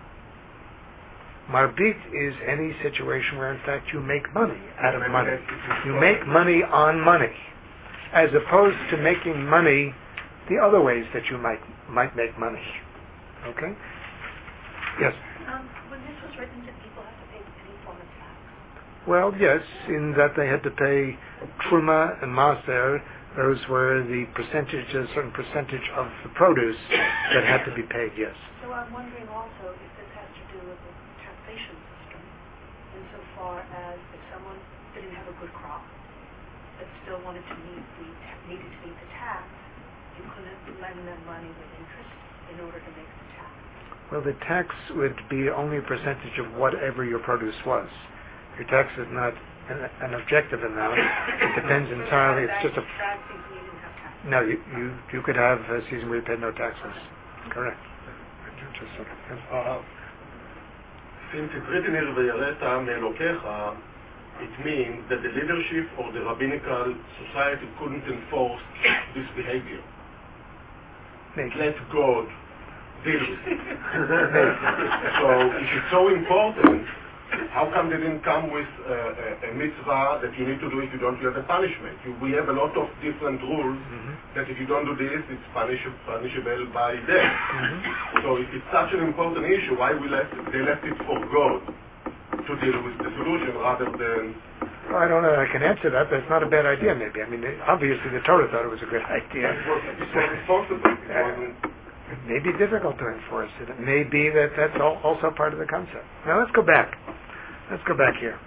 Marbit is any situation where in fact you make money out of money. You make money on money, as opposed to making money the other ways that you might might make money. Okay? Yes? Um, when this was written, did people have to pay any form of tax? Well, yes, in that they had to pay Truma and Maser. Those were the percentages, a certain percentage of the produce that had to be paid, yes. So I'm wondering also if this has to do with the taxation system, insofar as if someone didn't have a good crop, but still wanted to meet the needed to meet the tax, you couldn't lend them money with interest in order to make the tax. Well, the tax would be only a percentage of whatever your produce was. Your tax is not an, an objective amount. It depends entirely. It's just a... That season you didn't have tax. No, you, you, you could have a season where you paid no taxes. Correct. Just a second. Yes. Uh, since it's written here, ויראת מאלוקיך, it means that the leadership or the rabbinical society couldn't enforce this behavior. Maybe. Let God deal with it. So if it's so important, how come they didn't come with uh, a, a mitzvah that you need to do if you don't get a punishment? You, we have a lot of different rules Mm-hmm. that if you don't do this, it's punish, punishable by death. Mm-hmm. So if it's such an important issue, why we left, they left it for God to deal with the solution rather than... Well, I don't know that I can answer that, but it's not a bad idea, maybe. I mean, it, obviously the Torah thought it was a good idea. It was, it was responsible. It wasn't... It may be difficult to enforce it. It may be that that's all, also part of the concept. Now let's go back. Let's go back here.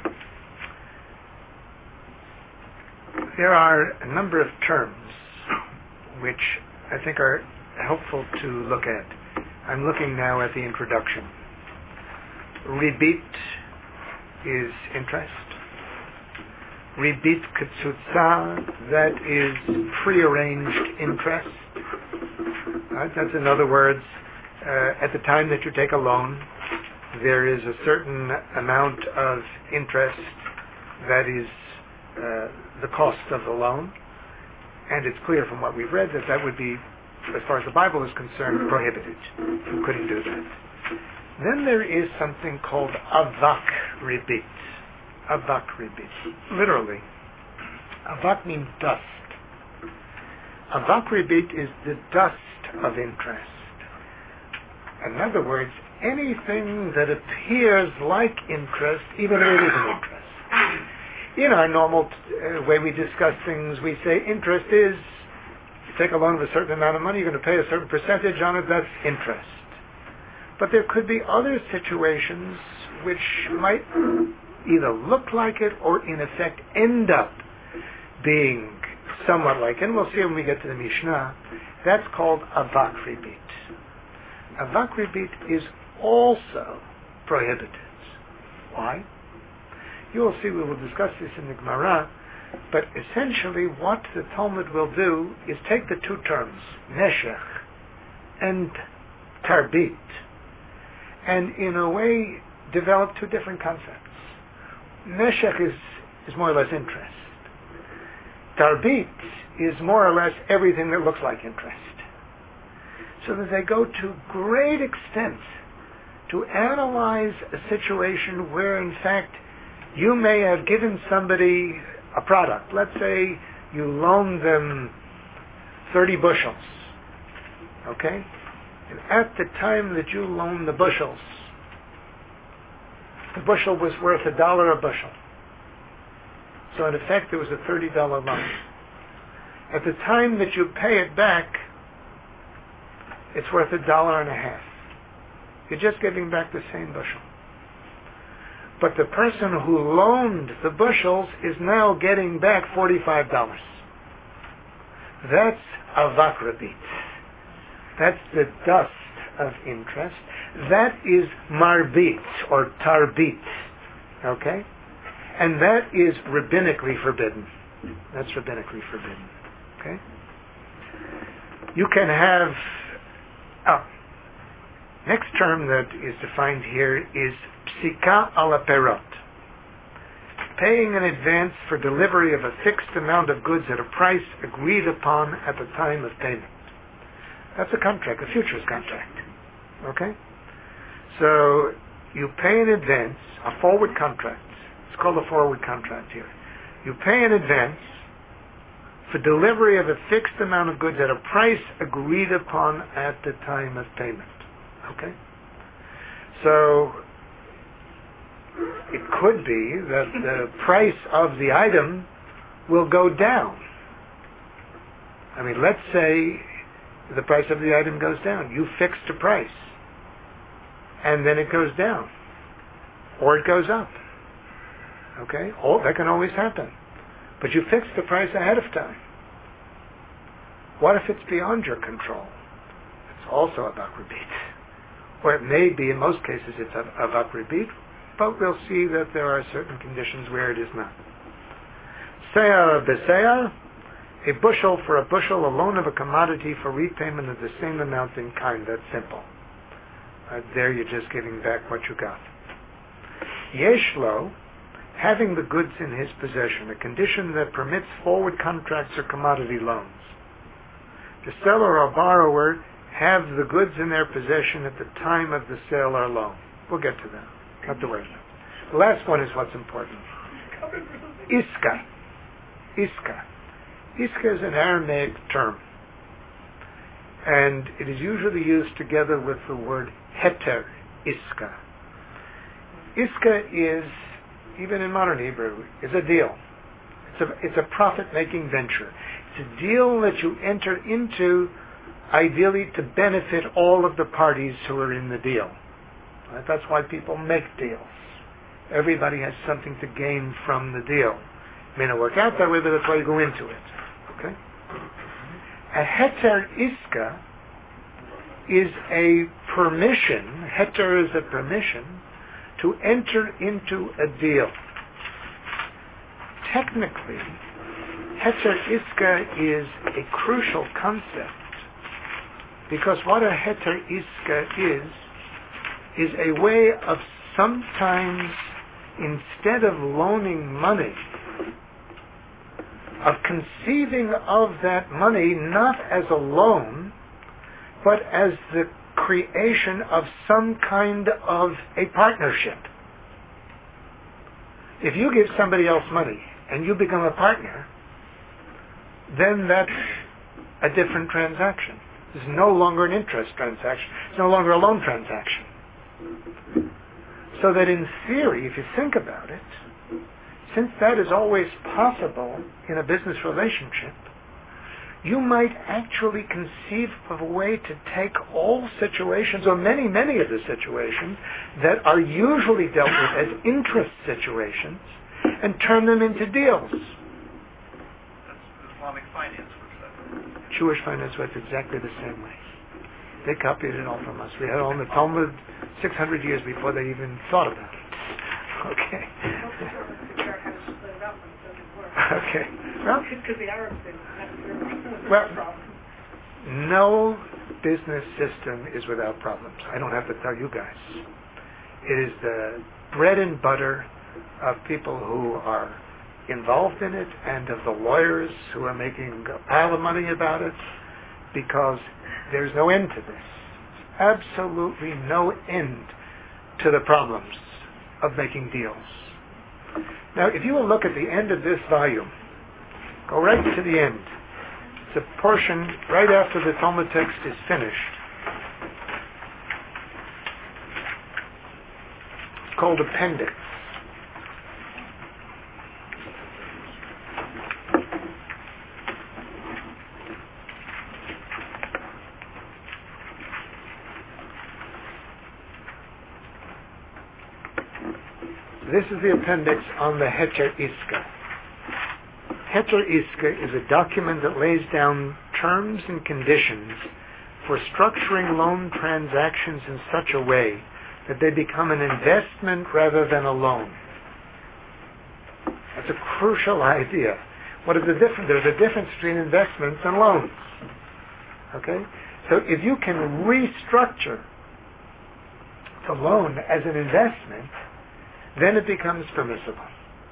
There are a number of terms which I think are helpful to look at. I'm looking now at the introduction. Ribit is interest. Ribit Ketzutza, that is prearranged interest. Right? That's in other words, uh, at the time that you take a loan, there is a certain amount of interest that is uh, the cost of the loan, and it's clear from what we've read that that would be, as far as the Bible is concerned, prohibited. You couldn't do that. Then there is something called avak ribit. Avak ribit. Literally, Avak means dust. Avak ribit is the dust of interest. In other words, anything that appears like interest, even if it isn't interest. In our normal uh, way we discuss things, we say interest is, you take a loan of a certain amount of money, you're going to pay a certain percentage on it, that's interest. But there could be other situations which might either look like it or in effect end up being somewhat like it. And we'll see when we get to the Mishnah. That's called avak ribit. Avak ribit is also prohibited. Why? You will see, we will discuss this in the Gemara, but essentially what the Talmud will do is take the two terms, neshech and tarbit, and in a way develop two different concepts. Neshech is, is more or less interest. Tarbit is more or less everything that looks like interest. So that they go to great extent to analyze a situation where in fact you may have given somebody a product. Let's say you loaned them thirty bushels. Okay? And at the time that you loaned the bushels, the bushel was worth a dollar a bushel. So in effect it was a thirty dollar loan. At the time that you pay it back, it's worth a dollar and a half. You're just giving back the same bushel. But the person who loaned the bushels is now getting back forty-five dollars. That's avak ribit. That's the dust of interest. That is marbit or tarbit. Okay? And that is rabbinically forbidden. That's rabbinically forbidden. Okay? You can have... Oh, next term that is defined here is psika ala perot. Paying in advance for delivery of a fixed amount of goods at a price agreed upon at the time of payment. That's a contract, a futures contract. Okay? So, you pay in advance, a forward contract. It's called a forward contract here. You pay in advance for delivery of a fixed amount of goods at a price agreed upon at the time of payment. Okay? So, it could be that the price of the item will go down. I mean, let's say the price of the item goes down. You fixed a price. And then it goes down. Or it goes up. Okay? Oh, that can always happen. But you fixed the price ahead of time. What if it's beyond your control? It's also avak ribit. Or it may be, in most cases, it's avak ribit, but we'll see that there are certain conditions where it is not. Se'ah b'se'ah, a bushel for a bushel, a loan of a commodity for repayment of the same amount in kind. That's simple. Uh, there you're just giving back what you got. Yeshlo, having the goods in his possession, a condition that permits forward contracts or commodity loans. The seller or borrower have the goods in their possession at the time of the sale or loan. We'll get to that. Not to worry. The last one is what's important. Iska. Iska. Iska is an Aramaic term. And it is usually used together with the word heter, iska. Iska is, even in modern Hebrew, is a deal. It's a, it's a profit-making venture. It's a deal that you enter into, ideally to benefit all of the parties who are in the deal. Right? That's why people make deals. Everybody has something to gain from the deal. It may not work out that way, but that's why you go into it. Okay? A heter iska is a permission, heter is a permission, to enter into a deal. Technically, heter iska is a crucial concept, because what a heter iska is, is a way of sometimes, instead of loaning money, of conceiving of that money not as a loan, but as the creation of some kind of a partnership. If you give somebody else money and you become a partner, then that's a different transaction. It's no longer an interest transaction. It's no longer a loan transaction. So that in theory, if you think about it, since that is always possible in a business relationship, you might actually conceive of a way to take all situations, or many, many of the situations that are usually dealt with as interest situations, and turn them into deals. That's Islamic finance works that way. Jewish finance works exactly the same way. They copied it all from us. We had it all in the Talmud six hundred years before they even thought about it. Okay. Okay. Well, because the Arabs didn't have well, problem. No business system is without problems. I don't have to tell you guys. It is the bread and butter of people who are involved in it and of the lawyers who are making a pile of money about it, because there's no end to this. Absolutely no end to the problems of making deals. Now, if you will look at the end of this volume, go right to the end. It's a portion right after the Talmud text is finished. It's called appendix. This is the appendix on the Heter Iska. Heter Iska is a document that lays down terms and conditions for structuring loan transactions in such a way that they become an investment rather than a loan. That's a crucial idea. What is the difference? There's a difference between investments and loans. Okay? So if you can restructure the loan as an investment, then it becomes permissible.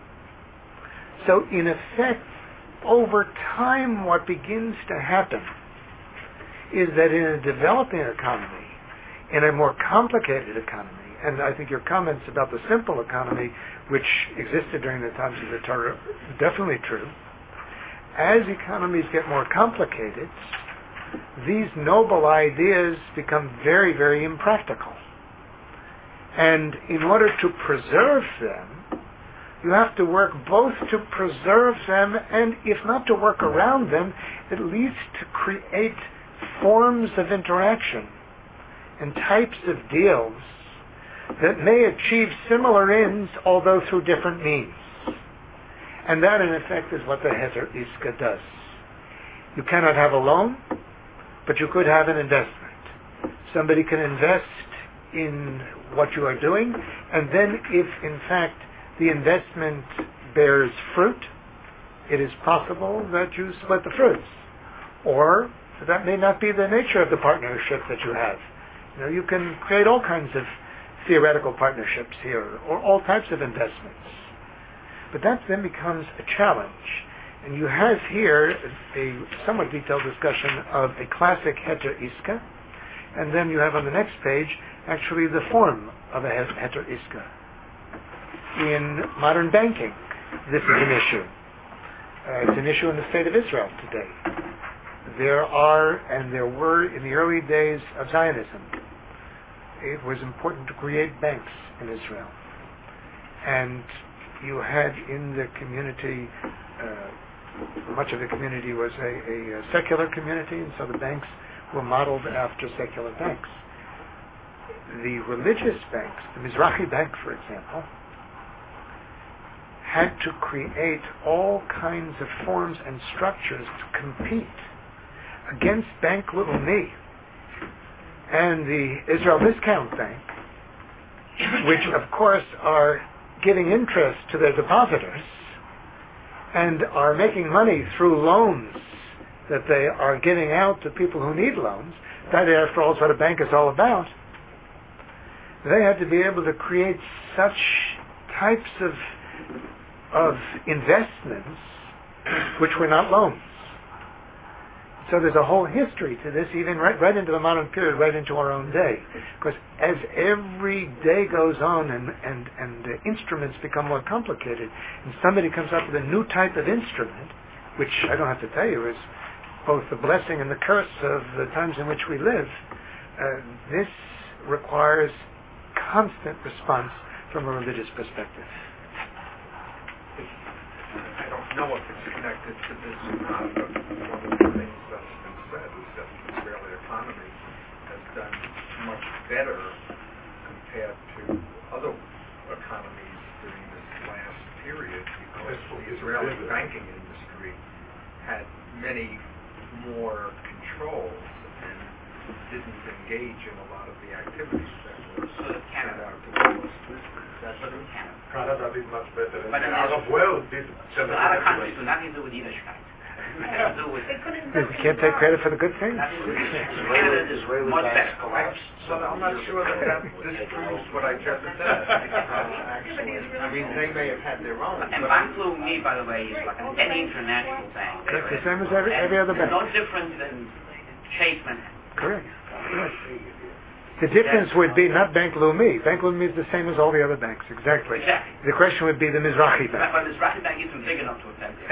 So in effect, over time, what begins to happen is that in a developing economy, in a more complicated economy, and I think your comments about the simple economy, which existed during the times of the Torah, are definitely true. As economies get more complicated, these noble ideas become very, very impractical. And in order to preserve them, you have to work both to preserve them and, if not to work around them, at least to create forms of interaction and types of deals that may achieve similar ends, although through different means. And that, in effect, is what the Heter Iska does. You cannot have a loan, but you could have an investment. Somebody can invest in what you are doing, and then if, in fact, the investment bears fruit, it is possible that you split the fruits. Or that may not be the nature of the partnership that you have. You know, you can create all kinds of theoretical partnerships here, or all types of investments. But that then becomes a challenge. And you have here a somewhat detailed discussion of a classic Heter Iska, and then you have on the next page actually the form of a Heter Iska. In modern banking, this is an issue. Uh, it's an issue in the state of Israel today. There are, and there were in the early days of Zionism, it was important to create banks in Israel. And you had in the community, uh, much of the community was a, a, a secular community, and so the banks were modeled after secular banks. The religious banks, the Mizrahi Bank, for example, had to create all kinds of forms and structures to compete against Bank Leumi and the Israel Discount Bank, which of course are giving interest to their depositors and are making money through loans that they are giving out to people who need loans. That, after all, is what a bank is all about. They had to be able to create such types of of investments which were not loans. So there's a whole history to this, even right, right into the modern period, right into our own day. Because as every day goes on and, and, and the instruments become more complicated, and somebody comes up with a new type of instrument, which I don't have to tell you is both the blessing and the curse of the times in which we live, uh, this requires constant response from a religious perspective. I don't know if it's connected to this or not, but one of the things that's been said is that the Israeli economy has done much better compared to other economies during this last period because the Israeli banking industry had many more controls and didn't engage in a lot of the activities that were So does set Canada. out to do. That's what in Canada. Canada did much better. And But the then Arab world did So the other countries do nothing to do with Yiddishkeit. It has to do with They couldn't You can't take credit for the good things. nothing to do with Israeli, Canada is Israeli much banks better. collapsed. Well, I'm not sure that that disproves what I just said. Uh, actually, I mean, they may have had their own. And but- Bank Leumi, by the way, is like any international bank. Correct. The same as every, every other bank. No different than Chase Manhattan. Correct. Correct. The difference would be not Bank Leumi. Bank Leumi is the same as all the other banks, exactly. Exactly. The question would be the Mizrahi Bank. But Mizrahi Bank isn't big enough to attempt it.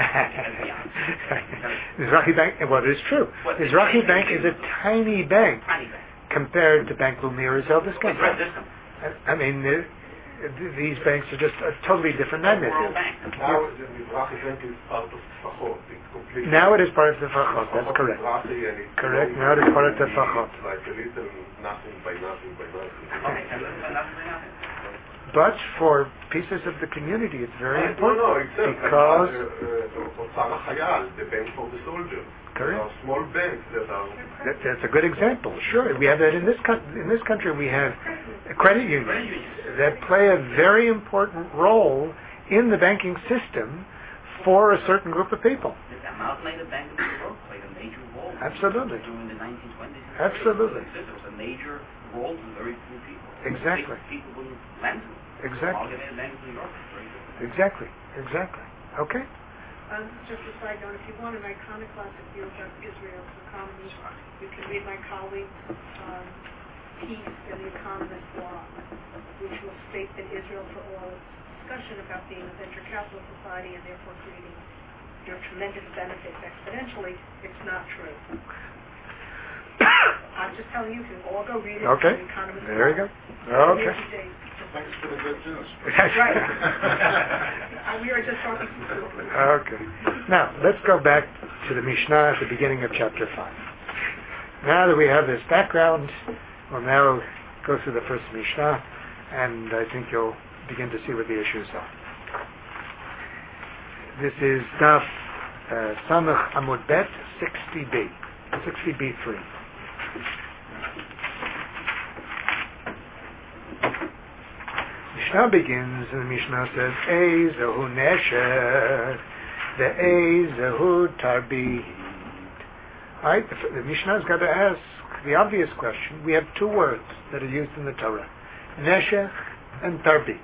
Mizrahi Bank, well, it is true. What, Mizrahi it's- Bank is a tiny bank Tiny bank. compared to Bank Leumi or Zelda It's Bank. very distant. I mean, uh, th- these banks are just a totally different World magnitude. Bank. Now the Mizrahi Bank is part of Fachot. It's completely. Now it is part of the Fachot, that's correct. Mizrahi and it's Correct, going now it is part of the to be Fachot. Like a little nothing by nothing by nothing. Okay, and then nothing nothing. But for pieces of the community, it's very No, important no, it's because, Otzar HaChayal, the bank for the soldiers. There correct, are small banks that are. that, that's a good example. Sure, we have that in this co- in this country. We have credit unions that play a very important role in the banking system for a certain group of people. The amalgamated bank of the world played a major role. Absolutely. During the nineteen twenties. Absolutely. It was a major role to very few people. Exactly. People wouldn't lend to them. Exactly. Amalgamated Bank of New York was very good. Exactly. Exactly. Okay. Um, just a side note, if you want an iconoclastic view of Israel's economy, you can read my colleague's um, piece in The Economist blog, which will state that Israel, for all its discussion about being a venture capital society and therefore creating you know, tremendous benefits exponentially, it's not true. I'm just telling you, you can all go read it. Okay. in The Economist There you blog. go. Okay. Year-to-date. Thanks for the good news. Right. Uh, we are just talking some Okay. Now, let's go back to the Mishnah at the beginning of chapter five. Now that we have this background, we'll now go through the first Mishnah, and I think you'll begin to see what the issues are. This is Daf uh, Samach Amud Bet sixty B, sixty B three. Mishnah begins, and the Mishnah says, Ezehu Neshech, the Ezehu Tarbid. Right? The, the Mishnah's got to ask the obvious question. We have two words that are used in the Torah, Neshech and Tarbid.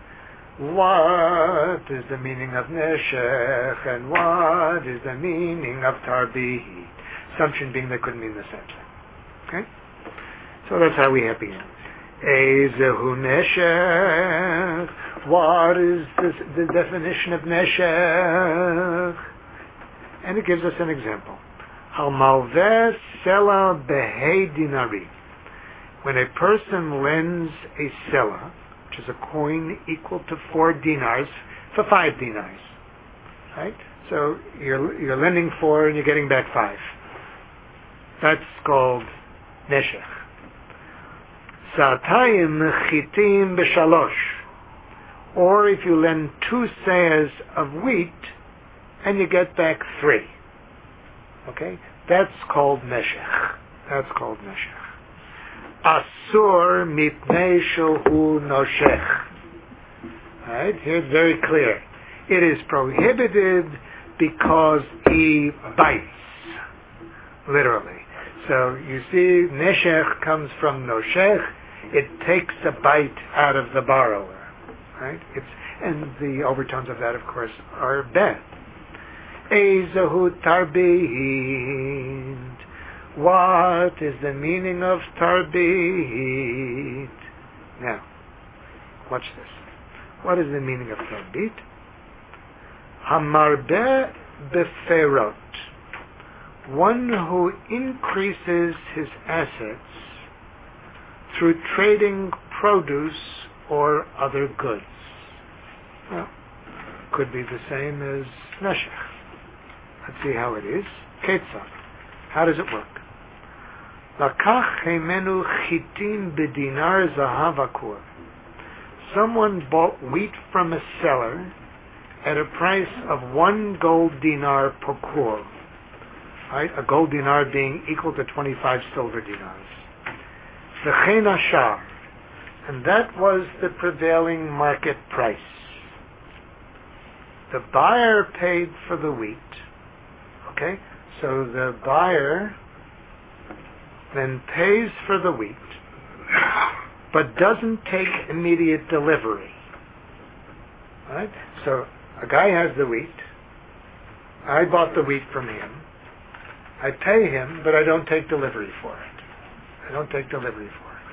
What is the meaning of Neshech, and what is the meaning of Tarbid? Assumption being they couldn't mean the same thing. Okay? So that's how we have begun. Ezehu Neshech. What is this, the definition of Neshech? And it gives us an example. Al malveh sela behei dinari. When a person lends a sela, which is a coin equal to four dinars, for five dinars, right? So you're you're lending four and you're getting back five. That's called Neshech. Sa'atayim chitim b'shalosh. Or if you lend two seahs of wheat and you get back three. Okay? That's called Neshech. That's called Neshech. Asur mipnei shehu noshech. Right? Here it's very clear. It is prohibited because he bites. Literally. So you see, Neshech comes from Noshech. It takes a bite out of the borrower. Right? It's, and the overtones of that, of course, are bad. Ezehu Tarbid. What is the meaning of Tarbid? Now, watch this. What is the meaning of Tarbid? Hamarbeh beferot, one who increases his assets through trading produce or other goods. Well, could be the same as neshech. Let's see how it is. Ketzah. How does it work? Lakach hemenu chitim bedinar zahav akur. Someone bought wheat from a seller at a price of one gold dinar per kur. Right? A gold dinar being equal to twenty-five silver dinars. V'chein ashar. And that was the prevailing market price. The buyer paid for the wheat. Okay? So the buyer then pays for the wheat, but doesn't take immediate delivery. Right? So a guy has the wheat. I bought the wheat from him. I pay him, but I don't take delivery for it. I don't take delivery for it.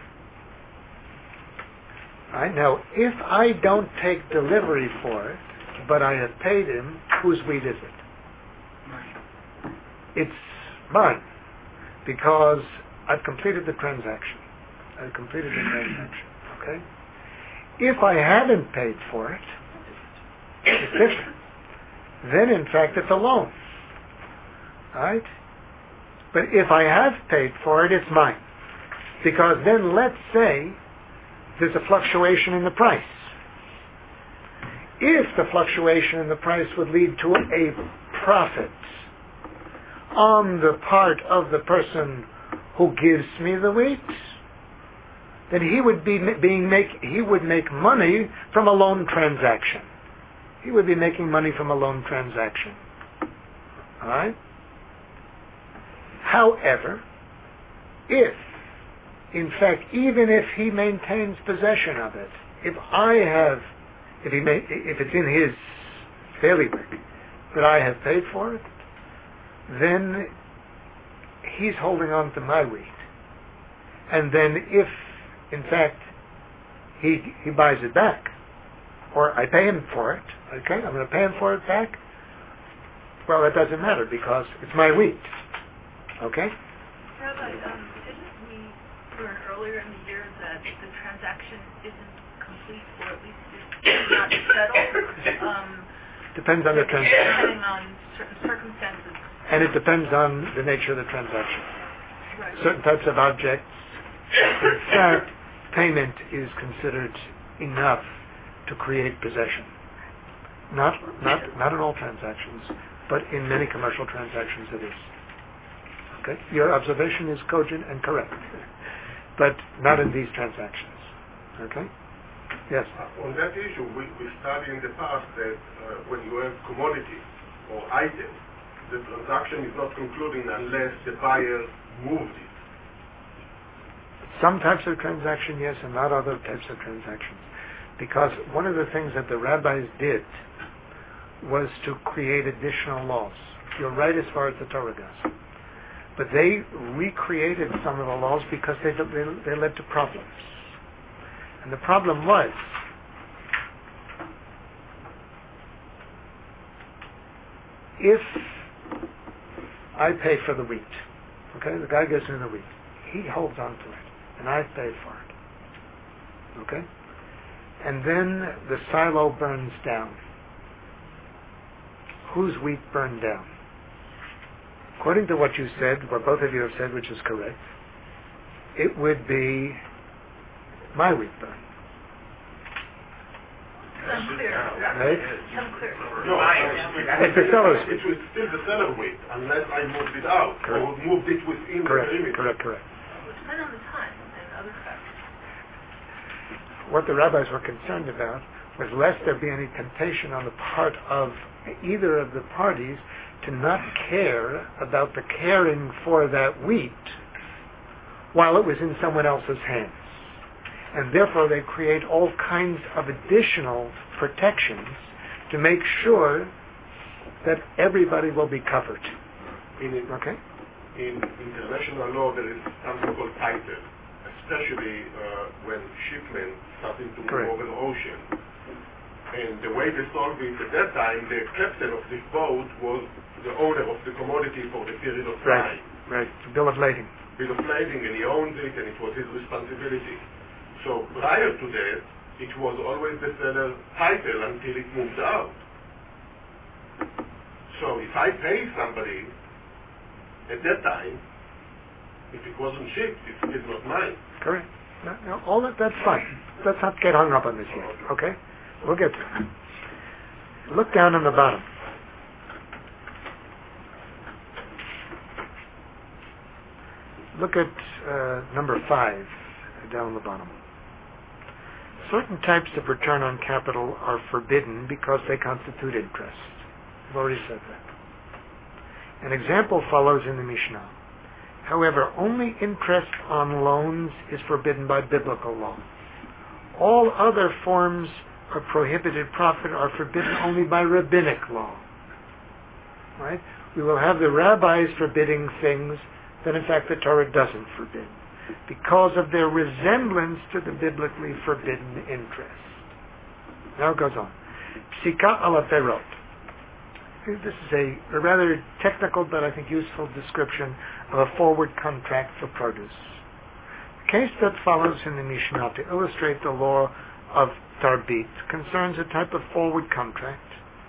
Right? Now, if I don't take delivery for it, but I have paid him, whose wheat is it? Mine. It's mine, because I've completed the transaction. I've completed the transaction. Okay? If I haven't paid for it, it's different. Then, in fact, it's a loan. Right? But if I have paid for it, it's mine. Because then, let's say, there's a fluctuation in the price. If the fluctuation in the price would lead to a profit on the part of the person who gives me the wheat, then he would be being make he would make money from a loan transaction. He would be making money from a loan transaction. All right? However, if, in fact, even if he maintains possession of it, if I have, if he may, if it's in his bailiwick that I have paid for it, then he's holding on to my wheat. And then if, in fact, he he buys it back, or I pay him for it, okay, I'm going to pay him for it back, well, that doesn't matter because it's my wheat. Okay? Rabbi, um, didn't we learn earlier in the year that the transaction isn't complete, or at least it's not settled? Um, depends on the transaction. Depending on certain circumstances. And it depends on the nature of the transaction. Right. Certain types of objects, in fact, payment is considered enough to create possession. Not, not, not in all transactions, but in many commercial transactions it is. Okay? Your observation is cogent and correct, but not in these transactions. Okay? Yes? Uh, on that issue, we, we studied in the past that uh, when you have commodity or item, the transaction is not concluding unless the buyer moved it. Some types of transaction, yes, and not other types of transactions. Because one of the things that the rabbis did was to create additional laws. You're right as far as the Torah goes. But they recreated some of the laws because they, they, they led to problems. And the problem was, if I pay for the wheat, okay, the guy gives me the wheat, he holds on to it, and I pay for it, okay? And then the silo burns down. Whose wheat burned down? According to what you said, what both of you have said, which is correct, it would be my wheat burn. Unclear. Right? Unclear. No, It's the seller's it was still the seller wheat unless I moved it out Correct. or moved it within Correct, the perimeter. correct, correct. It would depend on the time and other factors. What the rabbis were concerned about was lest there be any temptation on the part of either of the parties to not care about the caring for that wheat while it was in someone else's hands. And therefore they create all kinds of additional protections to make sure that everybody will be covered. In, Okay? in international law, there is something called title, especially uh, when shipments starting to move Correct. over the ocean. And the way they solved it at that time, the captain of this boat was the owner of the commodity for the period of Right. time. Right. The bill of lading. Bill of lading, and he owned it, and it was his responsibility. So prior to that, it was always the seller's title until it moved out. So if I pay somebody at that time, if it wasn't shipped, it's still not mine. Correct. No, no, all that, that's fine. Let's not get hung up on this yet, okay? We'll get to it. Look down on the bottom. Look at uh, number five, down the bottom. Certain types of return on capital are forbidden because they constitute interest. I've already said that. An example follows in the Mishnah. However, only interest on loans is forbidden by biblical law. All other forms of prohibited profit are forbidden only by rabbinic law. Right? We will have the rabbis forbidding things that in fact the Torah doesn't forbid, because of their resemblance to the biblically forbidden interest. Now it goes on. Psika ala perot. This is a, a rather technical but I think useful description of a forward contract for produce. The case that follows in the Mishnah to illustrate the law of Tarbit concerns a type of forward contract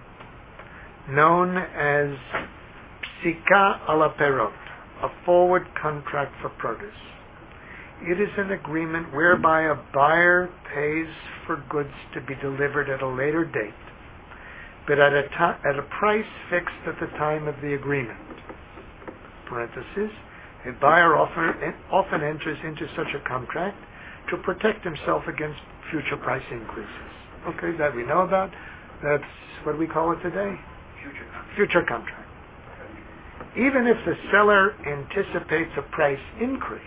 known as Psika ala perot, a forward contract for produce. It is an agreement whereby a buyer pays for goods to be delivered at a later date, but at a, to- at a price fixed at the time of the agreement. Parenthesis, a buyer often, often enters into such a contract to protect himself against future price increases. Okay, that we know about. That's what do we call it today? Future contract. Future contract. Even if the seller anticipates a price increase,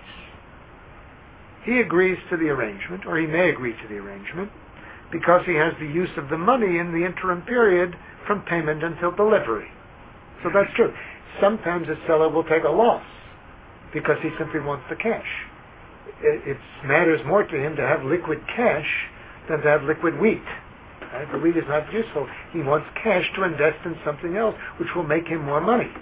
he agrees to the arrangement, or he may agree to the arrangement, because he has the use of the money in the interim period from payment until delivery. So that's true. Sometimes a seller will take a loss because he simply wants the cash. It, it matters more to him to have liquid cash than to have liquid wheat. Right? The wheat is not useful. He wants cash to invest in something else, which will make him more money.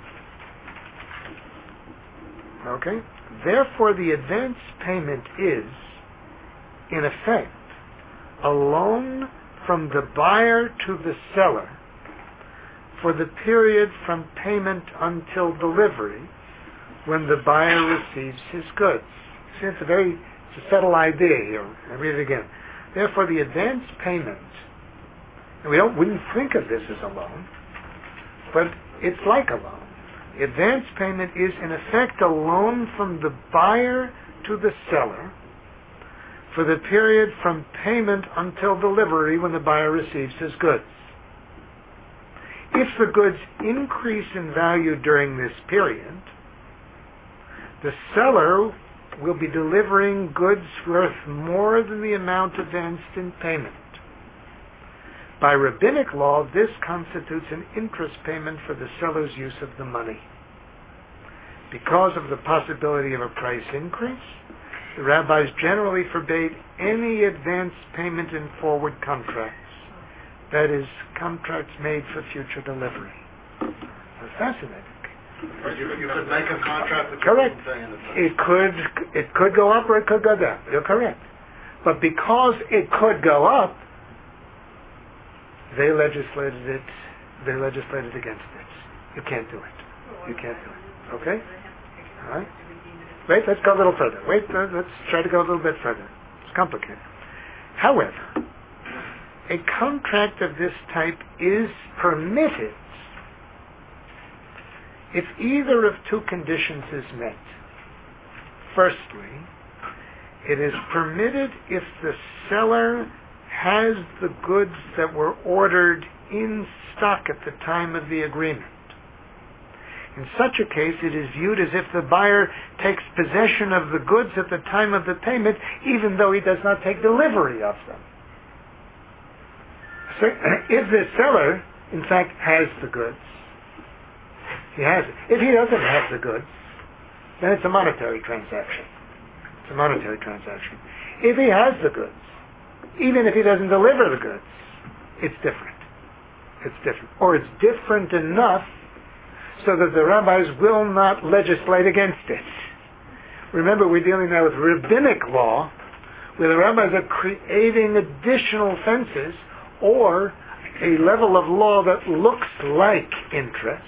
Okay? Therefore, the advance payment is, in effect, a loan from the buyer to the seller for the period from payment until delivery, when the buyer receives his goods. See, it's a very it's a subtle idea here. I read it again. Therefore, the advance payment, and we don't wouldn't think of this as a loan, but it's like a loan. The advance payment is in effect a loan from the buyer to the seller for the period from payment until delivery, when the buyer receives his goods. If the goods increase in value during this period, the seller will be delivering goods worth more than the amount advanced in payment. By rabbinic law, this constitutes an interest payment for the seller's use of the money. Because of the possibility of a price increase, the rabbis generally forbade any advance payment in forward contracts, that is, contracts made for future delivery. That's fascinating. You, you could make a contract with Correct. something in effect. It could it could go up or it could go down. You're correct. But because it could go up, they legislated it. They legislated against it. You can't do it. You can't do it. Okay? All right. Wait. Let's go a little further. Wait. Let's try to go a little bit further. It's complicated. However, a contract of this type is permitted if either of two conditions is met. Firstly, it is permitted if the seller has the goods that were ordered in stock at the time of the agreement. In such a case, it is viewed as if the buyer takes possession of the goods at the time of the payment, even though he does not take delivery of them. So, if the seller, in fact, has the goods, he has it. If he doesn't have the goods, then it's a monetary transaction. It's a monetary transaction. If he has the goods, even if he doesn't deliver the goods, it's different. It's different. Or it's different enough so that the rabbis will not legislate against it. Remember, we're dealing now with rabbinic law, where the rabbis are creating additional fences or a level of law that looks like interest.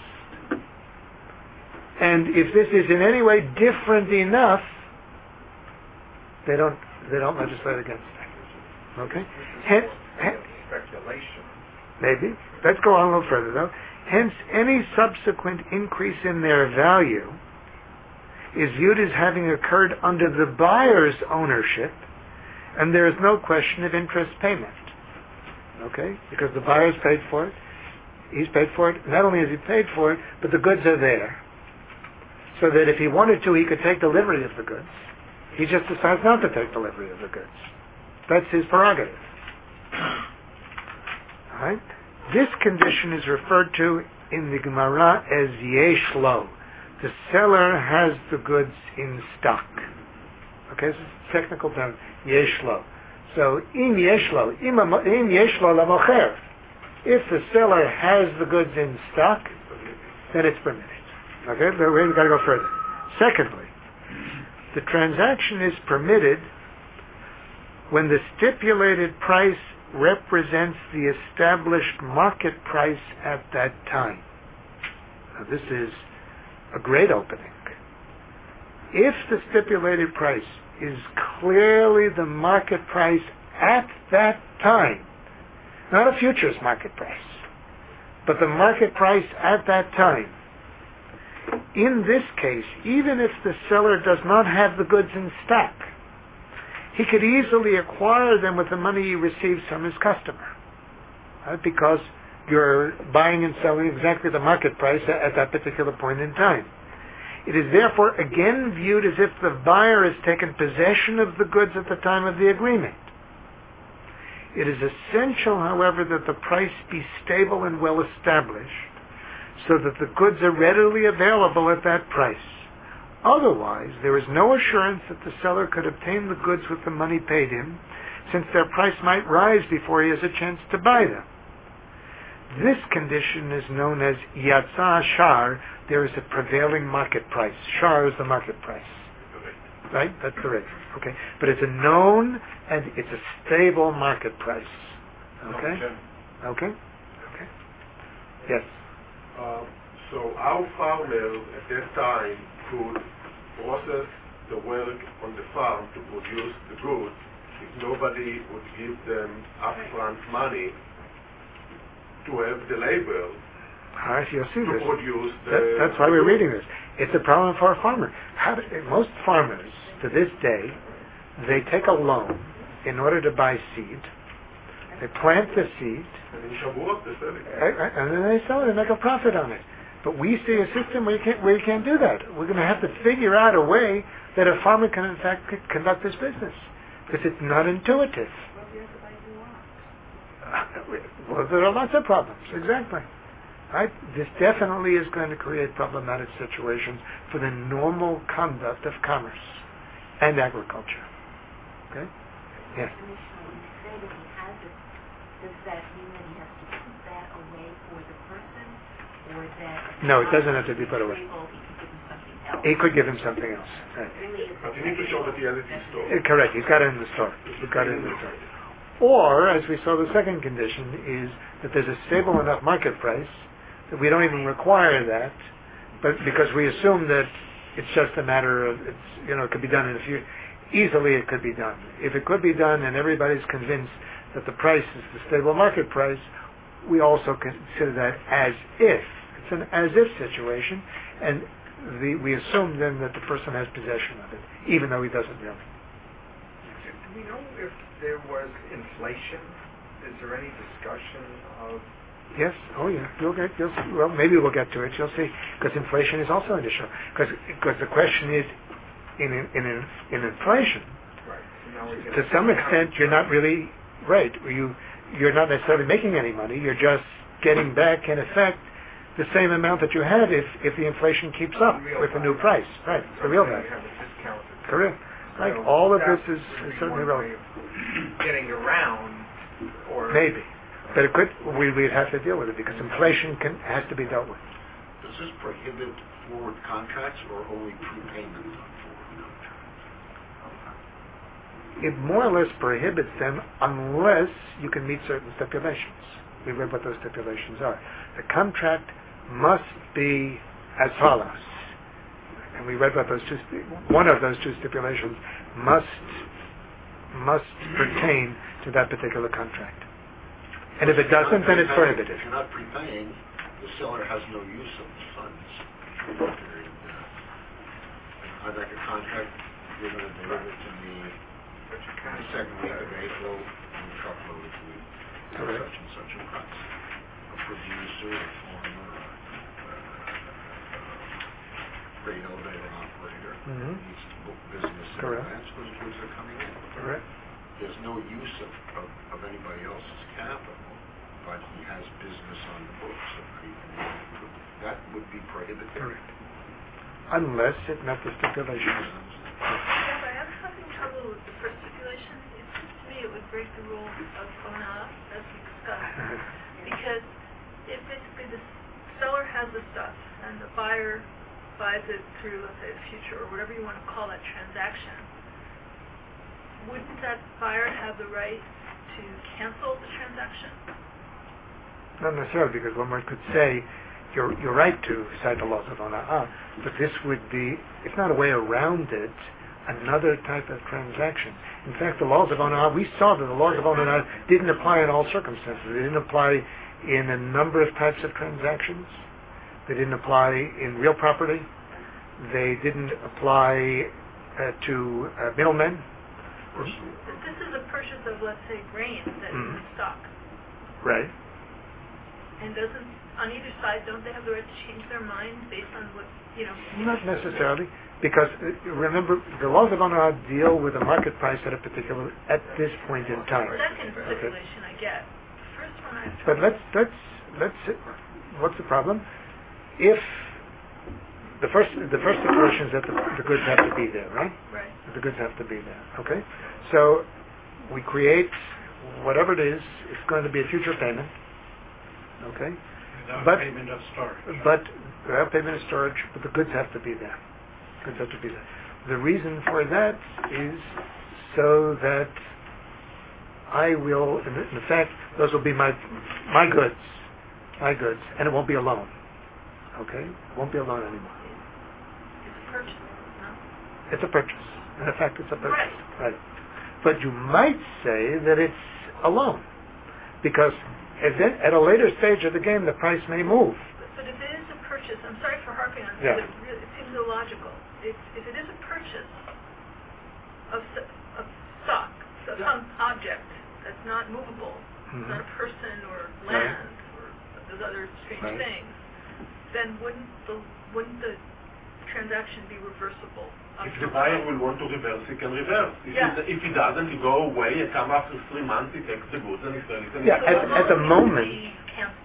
And if this is in any way different enough, they don't they don't legislate against it. Okay? Hence, speculation. Maybe. Let's go on a little further though. Hence, any subsequent increase in their value is viewed as having occurred under the buyer's ownership, and there is no question of interest payment. Okay? Because the buyer's paid for it, he's paid for it, not only has he paid for it, but the goods are there. So that if he wanted to, he could take delivery of the goods. He just decides not to take delivery of the goods. That's his prerogative. Alright? This condition is referred to in the Gemara as yesh lo. The seller has the goods in stock. Okay, this is a technical term, yesh lo. So, im yesh lo, im yesh lo lamocher. If the seller has the goods in stock, then it's permitted. Okay, but we've got to go further. Secondly, the transaction is permitted when the stipulated price represents the established market price at that time. Now, this is a great opening. If the stipulated price is clearly the market price at that time, not a futures market price, but the market price at that time, in this case, even if the seller does not have the goods in stock, he could easily acquire them with the money he receives from his customer, right? Because you're buying and selling exactly the market price at that particular point in time. It is therefore again viewed as if the buyer has taken possession of the goods at the time of the agreement. It is essential, however, that the price be stable and well established, so that the goods are readily available at that price. Otherwise, there is no assurance that the seller could obtain the goods with the money paid him, since their price might rise before he has a chance to buy them. This condition is known as yatsa shar. There is a prevailing market price. Shar is the market price. Right? That's the rate. Okay. But it's a known and it's a stable market price. Okay? Okay? Okay. Yes. Uh, so our farmers at that time could process the work on the farm to produce the goods if nobody would give them upfront money to have the labor All right, you'll see to this. produce the... That, that's why we're reading this. It's a problem for a farmer. How do, most farmers, to this day, they take a loan in order to buy seed. They plant the seed. And in Shavuot, they sell it. And then they sell it and make a profit on it. But we see a system where you can't, where you can't do that. We're going to have to figure out a way that a farmer can, in fact, c- conduct this business. Because it's not intuitive. Uh, well, there are lots of problems. Exactly. Right? This definitely is going to create problematic situations for the normal conduct of commerce and agriculture. Okay? Yes. Does that mean that he has to put that away for the person, or that... No, it doesn't have to be put away. He could give him something else. He could give him something else. Right. But you need to show that he has it in store. Uh, correct. He's got it in the store. He's got it in the store. Or, as we saw, the second condition is that there's a stable enough market price that we don't even require that, but because we assume that it's just a matter of, it's, you know, it could be done in a few, easily it could be done. If it could be done and everybody's convinced that the price is the stable market price, we also consider that as if. It's an as if situation, and the, we assume then that the person has possession of it, even though he doesn't really. Do we know if there was inflation? Is there any discussion of... Yes. Oh, yeah. You'll get. You'll see. Well, maybe we'll get to it. You'll see, because inflation is also an issue. Because because the question is, in in in, in inflation, right. So now we're to some extent, you're not really right. You you're not necessarily making any money. You're just getting back, in effect, the same amount that you had if if the inflation keeps up real with the value. new price. Right. So The real you value. have a discounted. Correct. Right. So All of that this is, would is be certainly one way relevant. of getting around, or Maybe. But it could, we, we'd have to deal with it because inflation can, has to be dealt with. Does this prohibit forward contracts or only prepayment on forward contracts? It more or less prohibits them unless you can meet certain stipulations. We read what those stipulations are. The contract must be as follows. And we read what those two, one of those two stipulations must must pertain to that particular contract. And if it doesn't, then it's prohibited. If you're not prepaying, the seller has no use of the funds. And, uh, I'd like a contract, you're going to deliver it to me in the second week of April, and the truckload it to me at Correct. such and such a price. A producer, a farmer, a freight elevator operator Mhm. needs to book business in Correct. advance because goods are coming in. Correct. There's no use of, of, of anybody else's capital, but he has business on the books of people. That would be prohibited. Correct. Unless it met the stipulations. Yes, I am having trouble with the first stipulation. It seems to me it would break the rule of Ona, as we discussed. Because if basically the seller has the stuff and the buyer buys it through, let's say, a future or whatever you want to call that transaction, wouldn't that buyer have the right to cancel the transaction? Not necessarily, because one could say you're you're right to cite the laws of Ona'ah, but this would be, if not a way around it, another type of transaction. In fact, the laws of Ona'ah, we saw that the laws of Ona'ah didn't apply in all circumstances. They didn't apply in a number of types of transactions. They didn't apply in real property. They didn't apply uh, to uh, middlemen. But this is a purchase of, let's say, grain that Mhm. is in stock. Right. And doesn't, on either side, don't they have the right to change their mind based on what, you know? Not necessarily, because uh, remember, the laws of Ona'ah deal with the market price at a particular, at this point in time. The second stipulation I get. The first one I have But trouble. let's let's let's. What's the problem? If the first the first stipulation is that the, the goods have to be there, right? Right. The goods have to be there. Okay. So we create whatever it is. It's going to be a future payment. Okay. Without But- payment of storage. But without payment of storage, but the goods have to be there. Goods have to be there. The reason for that is so that I will, in, in fact, those will be my my goods, my goods, and it won't be a loan. Okay, it won't be a loan anymore. It's a purchase, no? It's a purchase. In effect, it's a purchase. Right. Right. But you might say that it's a loan, because at, the, at a later stage of the game, the price may move. But, but if it is a purchase, I'm sorry for harping on this, Yeah. but it, really, it seems illogical. If, if it is a purchase of, s- of stock, so Yeah. some object that's not movable, Mhm. it's not a person or Right. land or those other strange Right. things, then wouldn't the wouldn't the transaction be reversible? If the buyer will want to reverse, he can reverse. If, Yeah. he, if he doesn't, he go away and come after three months, he takes the goods and he sells it. And Yeah, So at- the at the loan moment- would be canceled.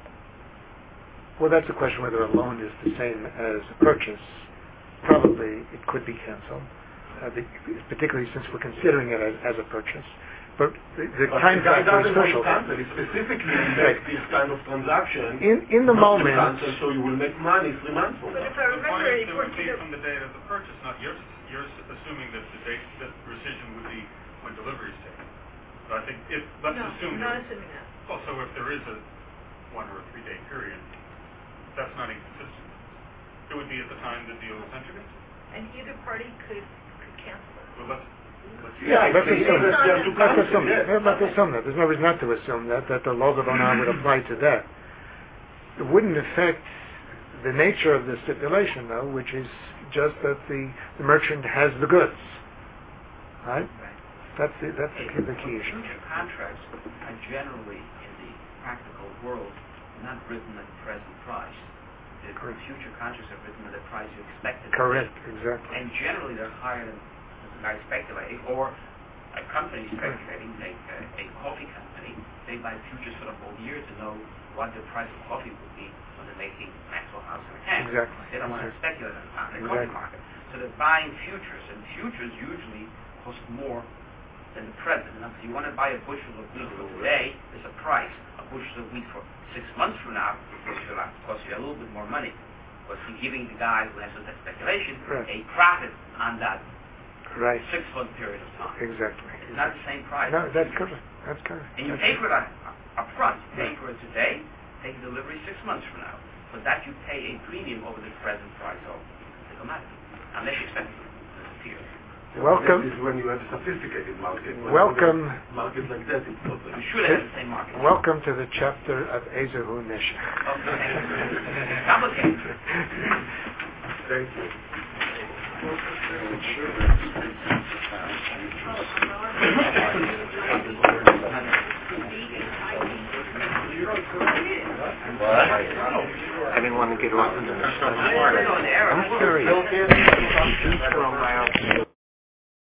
Well, that's a question whether a loan is the same as a purchase. Probably it could be canceled, uh, the, particularly since we're considering it as, as a purchase. But the, the But time the guy factor is doesn't want crucial. to cancel. He specifically Right. makes this kind of transaction. In in the not to moment, cancel, so you will make money three months from But now. if I The remember, point it it would would be be from the date of the purchase, not yours. You're s- assuming that the date that rescission would be when delivery is taken. So I think if, let's no, assume I'm not that, assuming that. well, so if there is a one or a three day period, that's not inconsistent. It would be at the time the deal was entered into. And either party could could cancel it. Well, let's, let's. yeah, let's It's assume easier that. to Let's cancel, assume yes. that. Let's assume that. There's no reason not to assume that that the laws of Ona'ah would apply to that. It wouldn't affect the nature of the stipulation, though, which is just that the, the merchant has the goods. Right? That's the that's the key, the key issue. Future contracts are generally, in the practical world, not written at the present price. The Correct. future contracts are written at the price you expect it to be. Correct. Exactly. And generally, they're higher than the guy speculating, or a company speculating, like a, a coffee company, they buy futures for the whole year to know what the price of coffee would be when they're making Maxwell House in a can. Exactly. They don't want to Exactly. speculate on the coffee Exactly. market. So they're buying futures, and futures usually cost more than the present. And if you want to buy a bushel of wheat today, there's a price. A push the wheat for six months from now, because you'll have to cost you a little bit more money. But you're giving the guy who has the speculation Right. a profit on that Right. six-month period of time. Exactly. It's not the same price. No, that's correct. That's correct. And you That's pay correct. for that up front. You pay for it today, take delivery six months from now. For that you pay a premium over the present price of the commodity, unless you expect it to disappear. Welcome. This is when you have a sophisticated market. When Welcome. you have market like that, it's not You should have the same market. Welcome to the chapter of Ezehu Neshech. Okay. Complicated. Thank you. I didn't want to get off in the I'm curious. For a while.